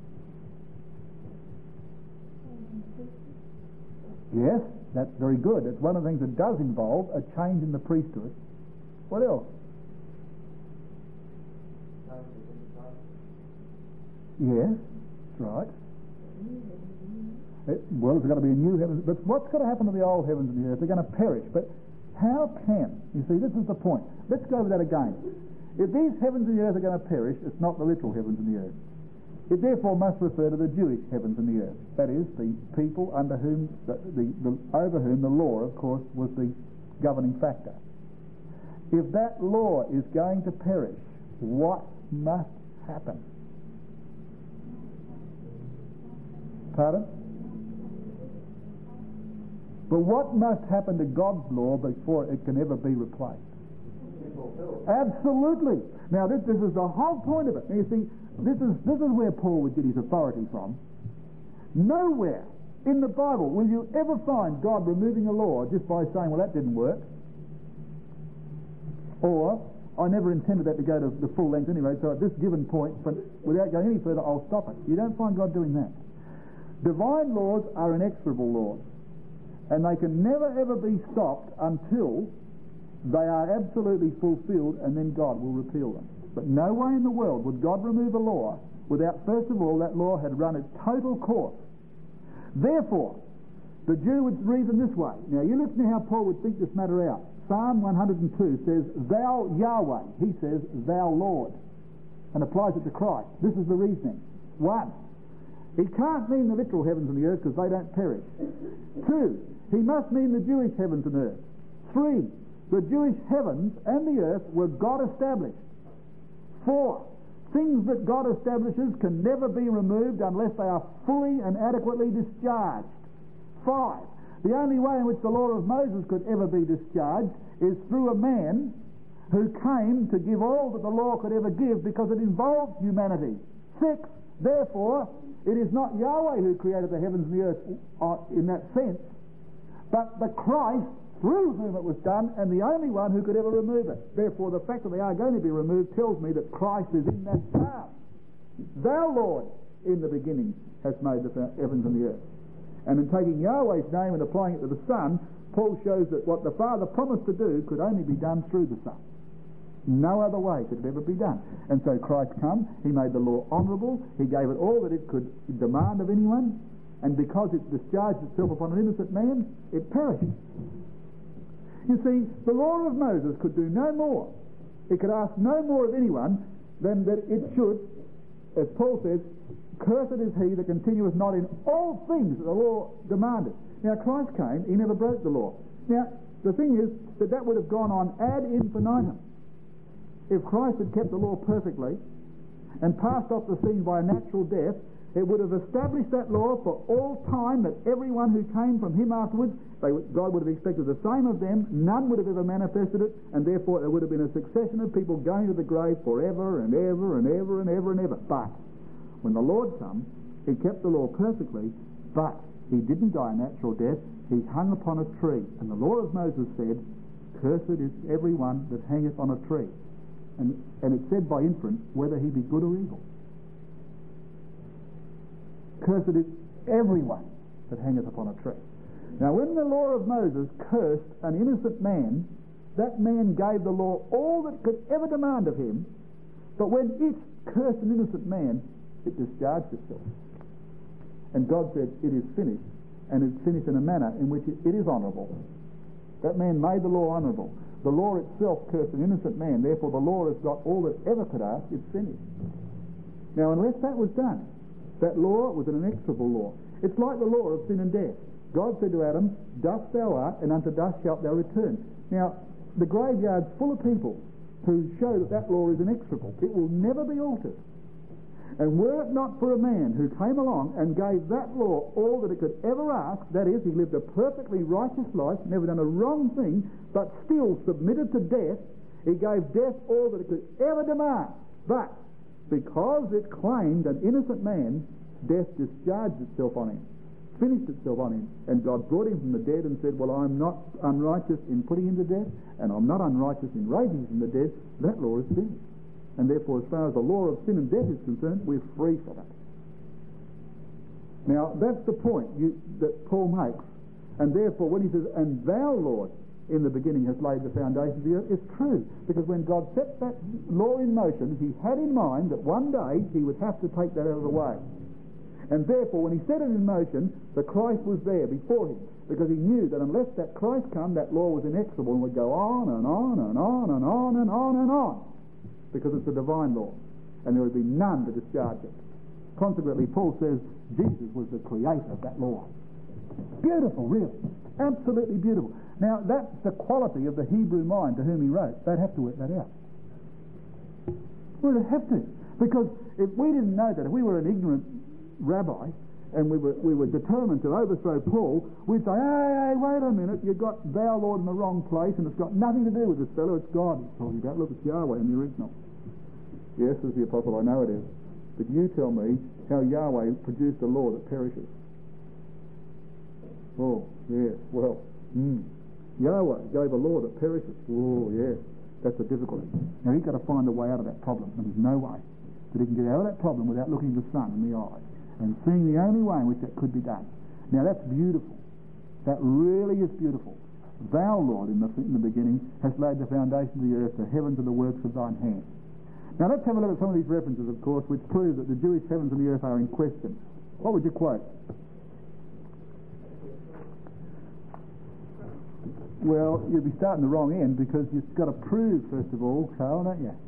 S1: Yes, that's very good. It's one of the things that does involve a change in the priesthood. What else? Yes, that's right. Well, there's going to be a new heaven. But what's going to happen to the old heavens and the earth? They're going to perish. But how can? You see, this is the point. Let's go over that again. If these heavens and the earth are going to perish, it's not the literal heavens and the earth. It therefore must refer to the Jewish heavens and the earth. That is, the people under whom, over whom the law, of course, was the governing factor. If that law is going to perish, what must happen? Pardon? But what must happen to God's law before it can ever be replaced? Absolutely. Now this is the whole point of it. Now, you see, this is where Paul would get his authority from. Nowhere in the Bible will you ever find God removing a law just by saying, well, that didn't work. Or, I never intended that to go to the full length anyway, so at this given point, but without going any further, I'll stop it. You don't find God doing that. Divine laws are inexorable laws, and they can never ever be stopped until they are absolutely fulfilled, and then God will repeal them. But no way in the world would God remove a law without first of all that law had run its total course. Therefore, the Jew would reason this way. Now you listen to how Paul would think this matter out. Psalm 102 says, Thou Yahweh. He says, Thou Lord, and applies it to Christ. This is the reasoning. 1, he can't mean the literal heavens and the earth because they don't perish. 2, he must mean the Jewish heavens and earth. 3, the Jewish heavens and the earth were God established. 4, things that God establishes can never be removed unless they are fully and adequately discharged. 5, the only way in which the law of Moses could ever be discharged is through a man who came to give all that the law could ever give because it involved humanity. 6, therefore, it is not Yahweh who created the heavens and the earth in that sense, but the Christ through whom it was done, and the only one who could ever remove it. Therefore, the fact that they are going to be removed tells me that Christ is in that psalm. Thou, Lord, in the beginning hast made the heavens and the earth. And in taking Yahweh's name and applying it to the Son, Paul shows that what the Father promised to do could only be done through the Son. No other way could it ever be done. And so Christ come, he made the law honourable, he gave it all that it could demand of anyone, and because it discharged itself upon an innocent man, it perished. You see, the law of Moses could do no more. It could ask no more of anyone than that it should, as Paul says, cursed is he that continueth not in all things that the law demanded. Now Christ came, he never broke the law. Now the thing is that would have gone on ad infinitum. If Christ had kept the law perfectly and passed off the scene by a natural death, it would have established that law for all time, that everyone who came from him afterwards, God would have expected the same of them. None would have ever manifested it, and therefore there would have been a succession of people going to the grave forever and ever and ever and ever and ever. But when the Lord come, he kept the law perfectly, but he didn't die a natural death. He hung upon a tree. And the law of Moses said, Cursed is everyone that hangeth on a tree. And it said by inference, whether he be good or evil. Cursed is everyone that hangeth upon a tree. Now when the law of Moses cursed an innocent man, that man gave the law all that could ever demand of him, but when it cursed an innocent man, it discharged itself. And God said, it is finished, and it's finished in a manner in which it is honourable. That man made the law honourable. The law itself cursed an innocent man, therefore the law has got all that ever could ask, it's finished. Now unless that was done, that law was an inexorable law. It's like the law of sin and death. God said to Adam, Dust thou art, and unto dust shalt thou return. Now, the graveyard's full of people who show that law is inexorable. It will never be altered. And were it not for a man who came along and gave that law all that it could ever ask, that is, he lived a perfectly righteous life, never done a wrong thing, but still submitted to death, he gave death all that it could ever demand. But because it claimed an innocent man, death discharged itself on him, finished itself on him, and God brought him from the dead and said, well, I'm not unrighteous in putting him to death, and I'm not unrighteous in raising him from the dead. That law is finished. And therefore, as far as the law of sin and death is concerned, we're free from it. Now, that's the point that Paul makes. And therefore, when he says, and thou, Lord, in the beginning has laid the foundation of the earth, it's true. Because when God set that law in motion, he had in mind that one day he would have to take that out of the way. And therefore, when he set it in motion, the Christ was there before him, because he knew that unless that Christ come, that law was inexorable and would go on and on and on and on and on and on, because it's a divine law, and there would be none to discharge it. Consequently, Paul says Jesus was the creator of that law. Beautiful, really. Absolutely beautiful. Now, that's the quality of the Hebrew mind to whom he wrote. They'd have to work that out. Well, they'd have to. Because if we didn't know that, if we were an ignorant rabbi and we were determined to overthrow Paul, we'd say, hey, wait a minute, you've got thou, Lord, in the wrong place, and it's got nothing to do with this fellow, it's God he's talking about. Look, it's Yahweh in the original. Yes, says the apostle, I know it is. But you tell me how Yahweh produced a law that perishes. Oh, yes, well, Yahweh gave a law that perishes. Oh, yes, that's the difficulty. Now, he's got to find a way out of that problem, and there's no way that he can get out of that problem without looking the sun in the eyes and seeing the only way in which that could be done. Now, that's beautiful. That really is beautiful. Thou, Lord, in the beginning, hast laid the foundation of the earth, the heavens are the works of thine hand. Now, let's have a look at some of these references, of course, which prove that the Jewish heavens and the earth are in question. What would you quote? Well, you'd be starting the wrong end, because you've got to prove, first of all, Carl, don't you?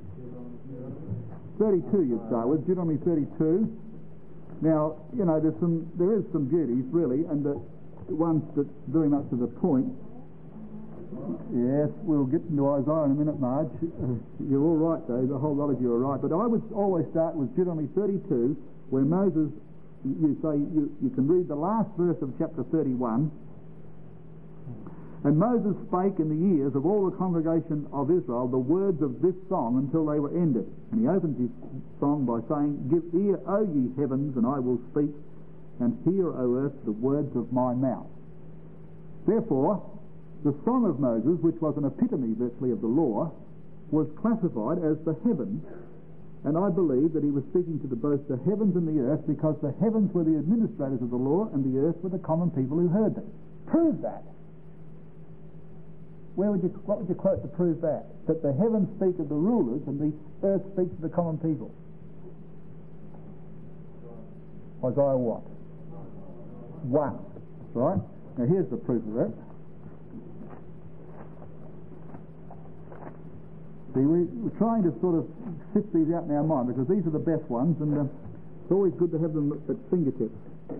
S1: 32 you'd start with, Deuteronomy 32. Now, you know, there is some beauties, really, and the ones that very much to the point. Yes, we'll get into Isaiah in a minute, Marge. You're all right, though. The whole lot of you are right. But I would always start with Deuteronomy 32, where Moses, you say, you can read the last verse of chapter 31. And Moses spake in the ears of all the congregation of Israel the words of this song until they were ended. And he opens his song by saying, Give ear, O ye heavens, and I will speak, and hear, O earth, the words of my mouth. Therefore, the song of Moses, which was an epitome virtually of the law, was classified as the heavens. And I believe that he was speaking to both the heavens and the earth, because the heavens were the administrators of the law and the earth were the common people who heard them. Prove that. What would you quote to prove that? That the heavens speak of the rulers and the earth speaks of the common people. Isaiah what? 1. That's right. Now here's the proof of that. See, we're trying to sort of sift these out in our mind, because these are the best ones, and it's always good to have them at fingertips.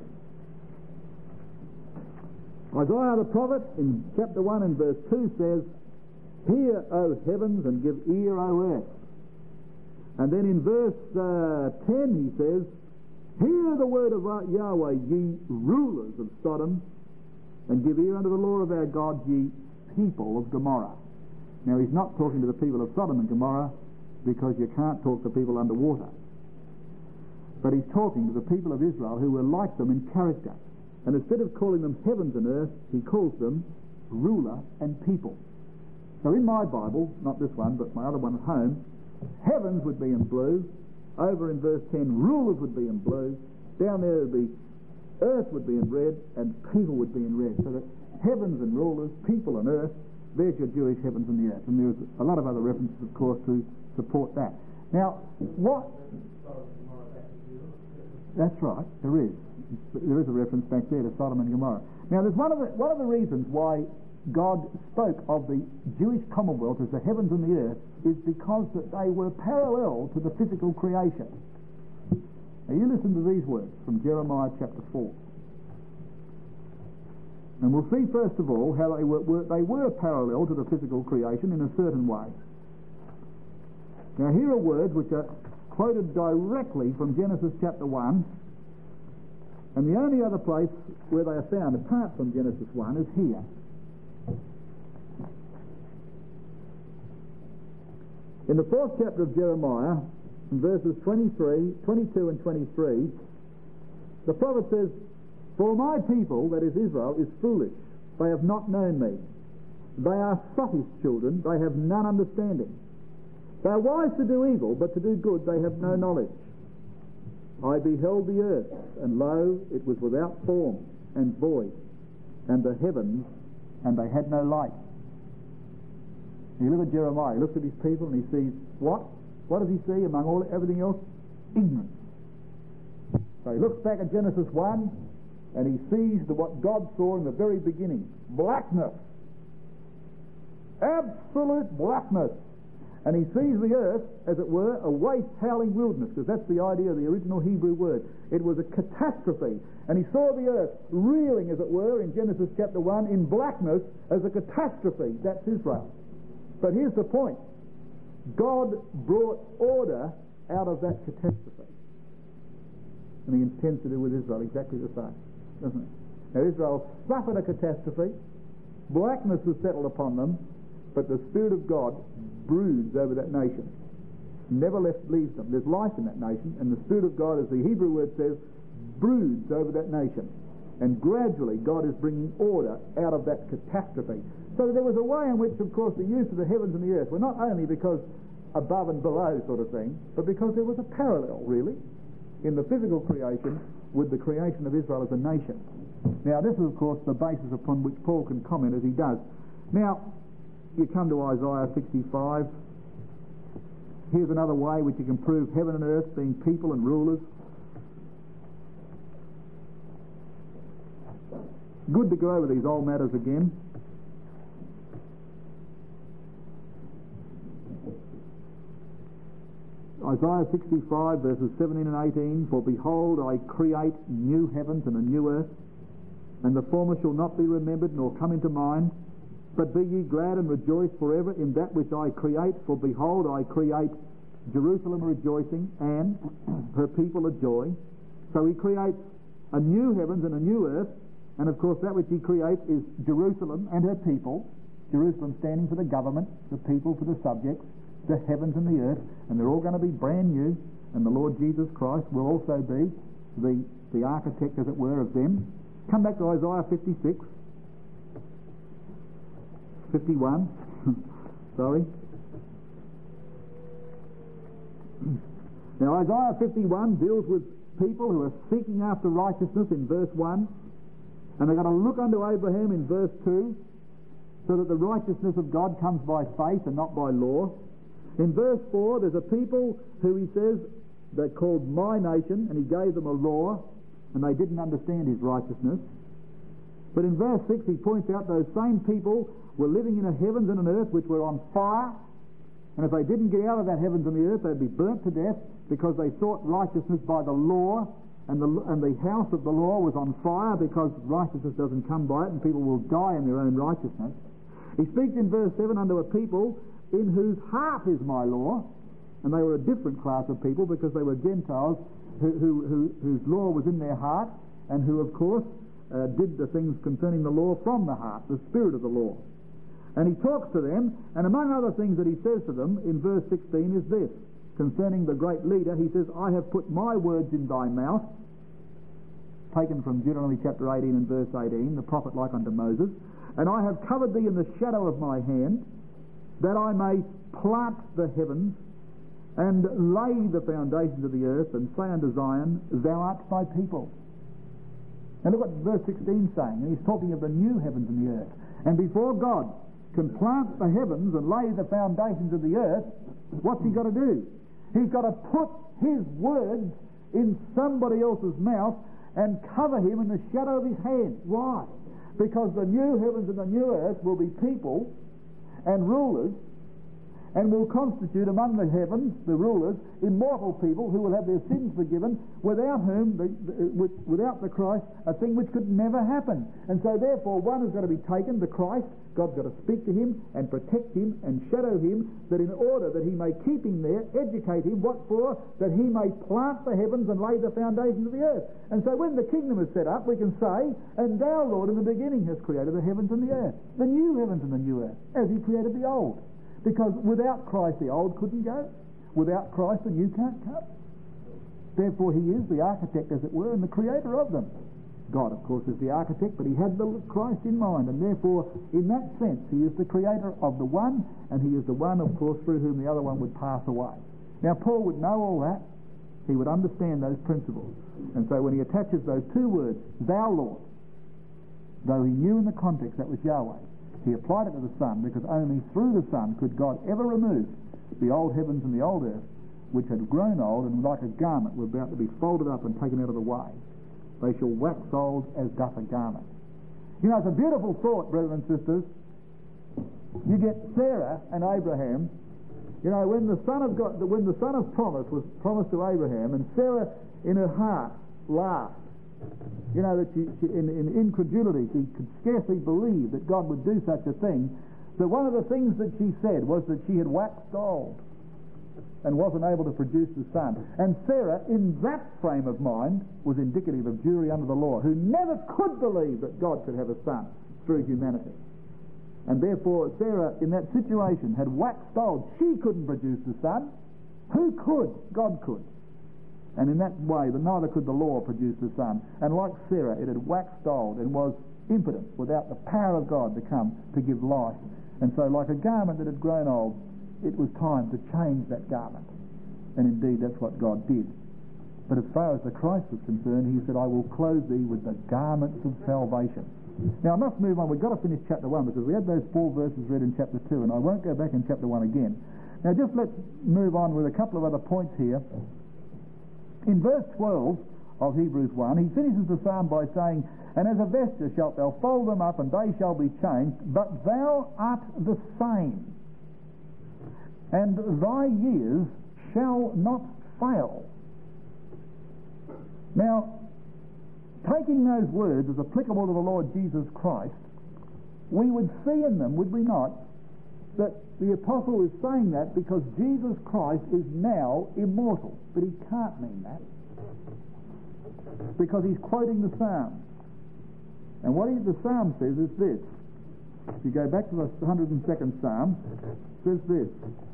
S1: Isaiah the prophet in chapter 1 and verse 2 says, Hear, O heavens, and give ear, O earth. And then in verse 10 he says, Hear the word of Yahweh, ye rulers of Sodom, and give ear unto the law of our God, ye people of Gomorrah. Now he's not talking to the people of Sodom and Gomorrah, because you can't talk to people underwater. But he's talking to the people of Israel who were like them in character. And instead of calling them heavens and earth, he calls them ruler and people. So in my Bible, not this one, but my other one at home, heavens would be in blue. Over in verse 10, rulers would be in blue. Down there would be earth would be in red, and people would be in red. So that heavens and rulers, people and earth, there's your Jewish heavens and the earth. And there's a lot of other references, of course, to support that. Now, what... That's right, there is. There is a reference back there to Sodom and Gomorrah. Now, there's one of the reasons why God spoke of the Jewish commonwealth as the heavens and the earth is because that they were parallel to the physical creation. Now, you listen to these words from Jeremiah chapter 4. And we'll see, first of all, how they were parallel to the physical creation in a certain way. Now, here are words which are quoted directly from Genesis chapter 1. And the only other place where they are found apart from Genesis 1 is here. In the 4th chapter of Jeremiah, in verses 22 and 23, the prophet says, For my people, that is Israel, is foolish. They have not known me. They are sottish children. They have none understanding. They are wise to do evil, but to do good they have no knowledge. I beheld the earth, and lo, it was without form and void, and the heavens, and they had no light. You look at Jeremiah, he looks at his people, and he sees what? What does he see among everything else? Ignorance. So he looks back at Genesis 1 and he sees what God saw in the very beginning. Blackness. Absolute blackness. And he sees the earth, as it were, a waste, howling wilderness, because that's the idea of the original Hebrew word. It was a catastrophe. And he saw the earth reeling, as it were, in Genesis chapter 1, in blackness as a catastrophe. That's Israel. But here's the point. God brought order out of that catastrophe. And he intends to do with Israel exactly the same, doesn't he? Now Israel suffered a catastrophe. Blackness was settled upon them, but the Spirit of God broods over that nation. Never leaves them. There's life in that nation, and the Spirit of God, as the Hebrew word says, broods over that nation. And gradually God is bringing order out of that catastrophe. So there was a way in which, of course, the use of the heavens and the earth were not only because above and below sort of thing, but because there was a parallel, really, in the physical creation with the creation of Israel as a nation. Now, this is, of course, the basis upon which Paul can comment as he does. Now, you come to Isaiah 65. Here's another way which you can prove heaven and earth being people and rulers. Good to go over these old matters again. Isaiah 65 verses 17 and 18. For behold, I create new heavens and a new earth, and the former shall not be remembered nor come into mind. But be ye glad and rejoice forever in that which I create. For behold, I create Jerusalem rejoicing, and her people a joy. So he creates a new heavens and a new earth, and of course that which he creates is Jerusalem and her people. Jerusalem standing for the government, the people for the subjects, the heavens and the earth, and they're all going to be brand new, and the Lord Jesus Christ will also be the architect, as it were, of them. Come back to Isaiah 56. 51. Sorry. Now Isaiah 51 deals with people who are seeking after righteousness in verse 1, and they're going to look unto Abraham in verse 2, so that the righteousness of God comes by faith and not by law. In verse 4 there's a people who he says they're called my nation, and he gave them a law, and they didn't understand his righteousness. But in verse 6 he points out those same people were living in a heavens and an earth which were on fire, and if they didn't get out of that heavens and the earth, they'd be burnt to death, because they sought righteousness by the law, and the house of the law was on fire, because righteousness doesn't come by it, and people will die in their own righteousness. He speaks in verse 7 unto a people in whose heart is my law, and they were a different class of people, because they were Gentiles whose law was in their heart, and who of course did the things concerning the law from the heart, the spirit of the law. And he talks to them, and among other things that he says to them in verse 16 is this, concerning the great leader. He says, I have put my words in thy mouth, taken from Deuteronomy chapter 18 and verse 18, the prophet like unto Moses, and I have covered thee in the shadow of my hand, that I may plant the heavens and lay the foundations of the earth, and say unto Zion, thou art my people. Now look what verse 16 is saying, and he's talking of the new heavens and the earth. And before God can plant the heavens and lay the foundations of the earth, what's he got to do? He's got to put his words in somebody else's mouth and cover him in the shadow of his hand. Why? Because the new heavens and the new earth will be people and rulers, and will constitute among the heavens, the rulers, immortal people who will have their sins forgiven, without whom, without the Christ, a thing which could never happen. And so therefore one is going to be taken, the Christ. God's got to speak to him and protect him and shadow him, that in order that he may keep him there, educate him, what for? That he may plant the heavens and lay the foundations of the earth. And so when the kingdom is set up, we can say, and thou, Lord, in the beginning hast created the heavens and the earth, the new heavens and the new earth, as he created the old. Because without Christ the old couldn't go. Without Christ the new can't come. Therefore he is the architect, as it were, and the creator of them. God, of course, is the architect, but he had the Christ in mind, and therefore in that sense he is the creator of the one, and he is the one, of course, through whom the other one would pass away. Now Paul would know all that. He would understand those principles. And so when he attaches those two words, thou Lord, though he knew in the context that was Yahweh, he applied it to the Son, because only through the Son could God ever remove the old heavens and the old earth which had grown old and like a garment were about to be folded up and taken out of the way. They shall wax old as doth a garment. You know, it's a beautiful thought, brothers and sisters. You get Sarah and Abraham. You know, when the son of God, when the son of promise was promised to Abraham, and Sarah in her heart laughed. You know, that she in incredulity, she could scarcely believe that God would do such a thing. So one of the things that she said was that she had waxed old and wasn't able to produce a son. And Sarah, in that frame of mind, was indicative of Jury under the law, who never could believe that God could have a son through humanity. And therefore, Sarah, in that situation, had waxed old. She couldn't produce a son. Who could? God could. And in that way, neither could the law produce a son. And like Sarah, it had waxed old and was impotent without the power of God to come to give life. And so, like a garment that had grown old, it was time to change that garment. And indeed, that's what God did. But as far as the Christ was concerned, he said, I will clothe thee with the garments of salvation. Now, I must move on. We've got to finish chapter 1 because we had those 4 verses read in chapter 2, and I won't go back in chapter 1 again. Now, just let's move on with a couple of other points here. In verse 12 of Hebrews 1, he finishes the psalm by saying, And as a vesture shalt thou fold them up, and they shall be changed, but thou art the same, and thy years shall not fail. Now, taking those words as applicable to the Lord Jesus Christ, we would see in them, would we not, that the apostle is saying that because Jesus Christ is now immortal. But he can't mean that, because he's quoting the Psalms. And what the Psalm says is this. If you go back to the 102nd Psalm, it says this.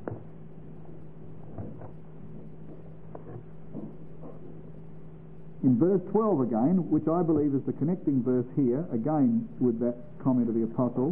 S1: In verse 12 again, which I believe is the connecting verse here, again with that comment of the apostle.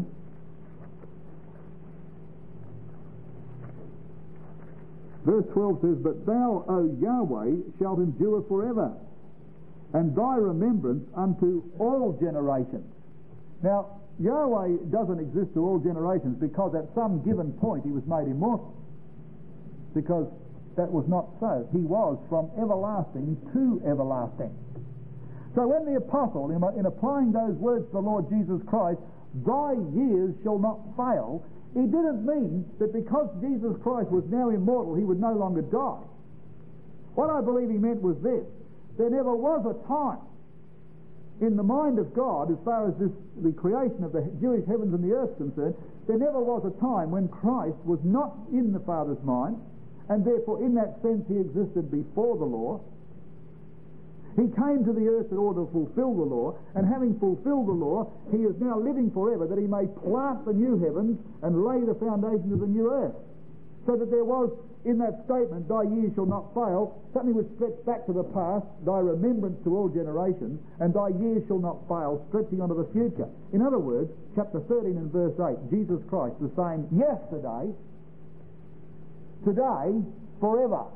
S1: Verse 12 says, But thou, O Yahweh, shalt endure forever, and thy remembrance unto all generations. Now, Yahweh doesn't exist to all generations because at some given point he was made immortal. Because that was not so. He was from everlasting to everlasting. So when the apostle, in applying those words to the Lord Jesus Christ, thy years shall not fail, he didn't mean that because Jesus Christ was now immortal, he would no longer die. What I believe he meant was this. There never was a time in the mind of God, as far as the creation of the Jewish heavens and the earth is concerned, there never was a time when Christ was not in the Father's mind, and therefore in that sense he existed before the law. He came to the earth in order to fulfill the law, and having fulfilled the law, he is now living forever that he may plant the new heavens and lay the foundations of the new earth. So that there was, in that statement, thy years shall not fail, something which stretched back to the past, thy remembrance to all generations, and thy years shall not fail, stretching onto the future. In other words, chapter 13 and verse 8, Jesus Christ the same yesterday, today, forever.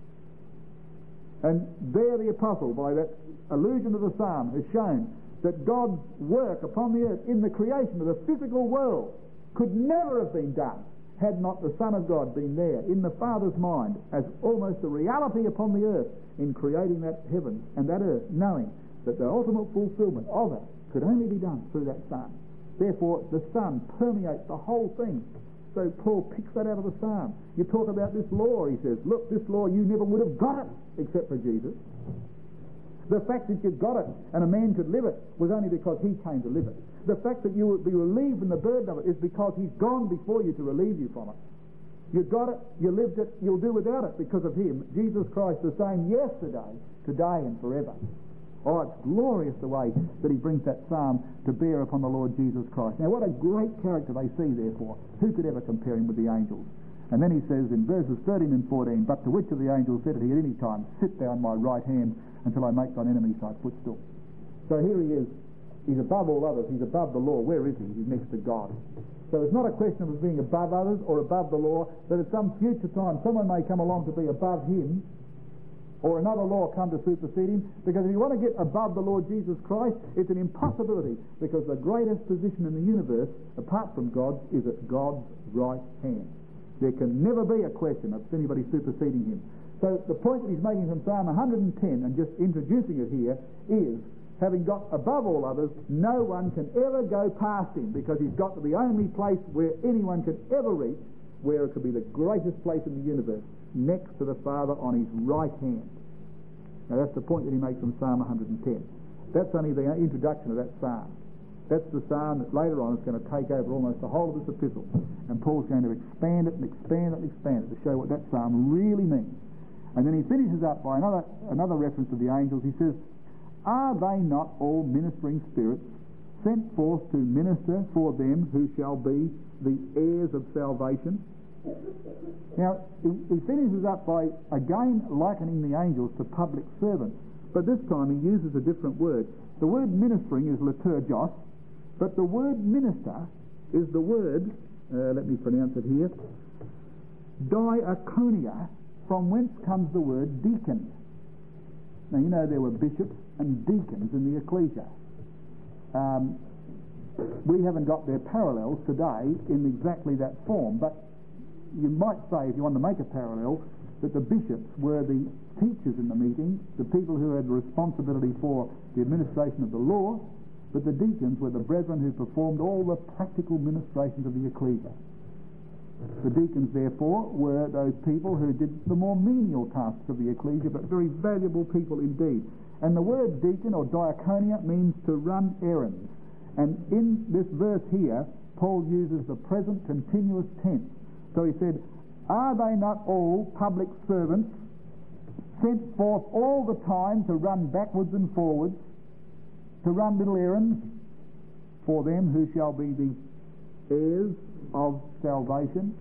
S1: And there the apostle, by that allusion to the psalm, has shown that God's work upon the earth in the creation of the physical world could never have been done had not the Son of God been there in the Father's mind as almost a reality upon the earth in creating that heaven and that earth, knowing that the ultimate fulfillment of it could only be done through that Son. Therefore, the Son permeates the whole thing. So Paul picks that out of the Psalm. You talk about this law, he says, look, this law you never would have got it except for Jesus. The fact that you got it and a man could live it was only because he came to live it. The fact that you would be relieved from the burden of it is because he's gone before you to relieve you from it. You got it, you lived it, you'll do without it because of him. Jesus Christ the same yesterday, today and forever. Oh, it's glorious the way that he brings that psalm to bear upon the Lord Jesus Christ. Now, what a great character they see, therefore. Who could ever compare him with the angels? And then he says in verses 13 and 14, But to which of the angels said he at any time, Sit thou on my right hand until I make thine enemies thy footstool. So here he is. He's above all others. He's above the law. Where is he? He's next to God. So it's not a question of being above others or above the law, that at some future time someone may come along to be above him, or another law come to supersede him, because if you want to get above the Lord Jesus Christ, it's an impossibility, because the greatest position in the universe, apart from God's, is at God's right hand. There can never be a question of anybody superseding him. So the point that he's making from Psalm 110, and just introducing it here, is having got above all others, no one can ever go past him, because he's got to the only place where anyone can ever reach, where it could be the greatest place in the universe, next to the Father on his right hand. Now that's the point that he makes from Psalm 110. That's only the introduction of that psalm. That's the psalm that later on is going to take over almost the whole of this epistle. And Paul's going to expand it and expand it and expand it to show what that psalm really means. And then he finishes up by another reference to the angels. He says, "Are they not all ministering spirits sent forth to minister for them who shall be the heirs of salvation?" Now, he finishes up by again likening the angels to public servants. But this time he uses a different word. The word ministering is liturgos, but the word minister is the word, let me pronounce it here, diakonia, from whence comes the word deacon. Now, you know there were bishops and deacons in the ecclesia. We haven't got their parallels today in exactly that form, but you might say, if you want to make a parallel, that the bishops were the teachers in the meeting, the people who had the responsibility for the administration of the law, but the deacons were the brethren who performed all the practical ministrations of the ecclesia. The deacons, therefore, were those people who did the more menial tasks of the ecclesia, but very valuable people indeed. And the word deacon or diakonia means to run errands. And in this verse here, Paul uses the present continuous tense. So he said, "Are they not all public servants sent forth all the time to run backwards and forwards, to run little errands for them who shall be the heirs of salvation?"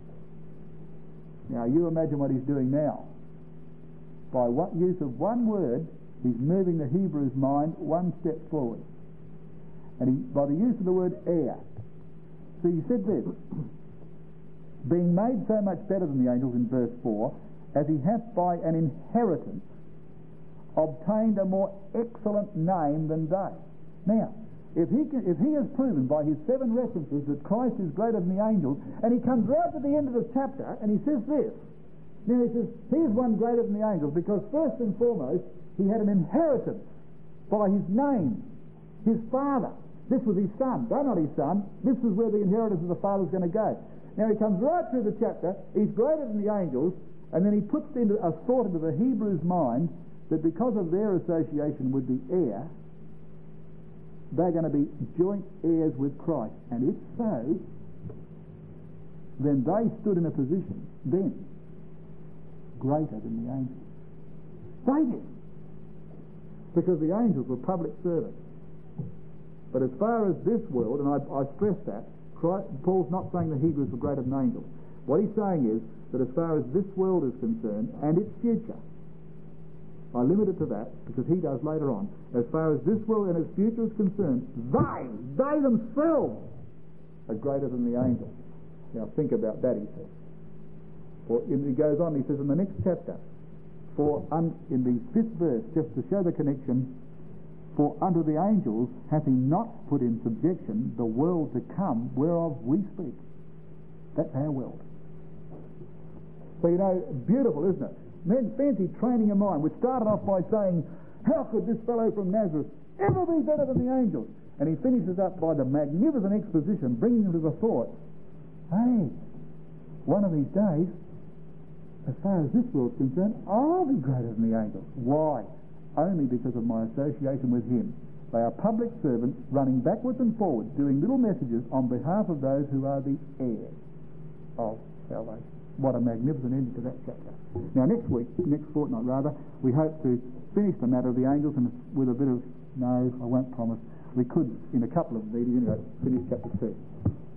S1: Now you imagine what he's doing now. By what use of one word, he's moving the Hebrew's mind one step forward. And by the use of the word heir. So he said this, "Being made so much better than the angels," in verse 4, "as he hath by an inheritance obtained a more excellent name than they." Now, if he has proven by his 7 references that Christ is greater than the angels, and he comes right to the end of the chapter and he says this, now he says, here's one greater than the angels, because first and foremost, he had an inheritance by his name, his father. This was his son. They're not his son. This is where the inheritance of the father is going to go. Now he comes right through the chapter, he's greater than the angels, and then he puts into a thought into the Hebrew's mind that because of their association with the heir, they're going to be joint heirs with Christ. And if so, then they stood in a position then greater than the angels. They did. Because the angels were public servants. But as far as this world, and I stress that, Paul's not saying the Hebrews were greater than angels. What he's saying is that as far as this world is concerned, and its future, I limit it to that because he does later on, as far as this world and its future is concerned, they themselves are greater than the angels. Now think about that, he says. He goes on, he says in the next chapter, in the 5th verse, just to show the connection, "For unto the angels hath he not put in subjection the world to come whereof we speak." That's our world. So, beautiful, isn't it? Men fancy training a mind, which started off by saying, how could this fellow from Nazareth ever be better than the angels? And he finishes up by the magnificent exposition, bringing them to the thought, hey, one of these days, as far as this world's concerned, I'll be greater than the angels. Why? Only because of my association with him. They are public servants running backwards and forwards, doing little messages on behalf of those who are the heirs of salvation. What a magnificent ending to that chapter. Now next fortnight rather, we hope to finish the matter of the angels, and with a bit of, no, I won't promise, we could in a couple of meetings finish chapter 2.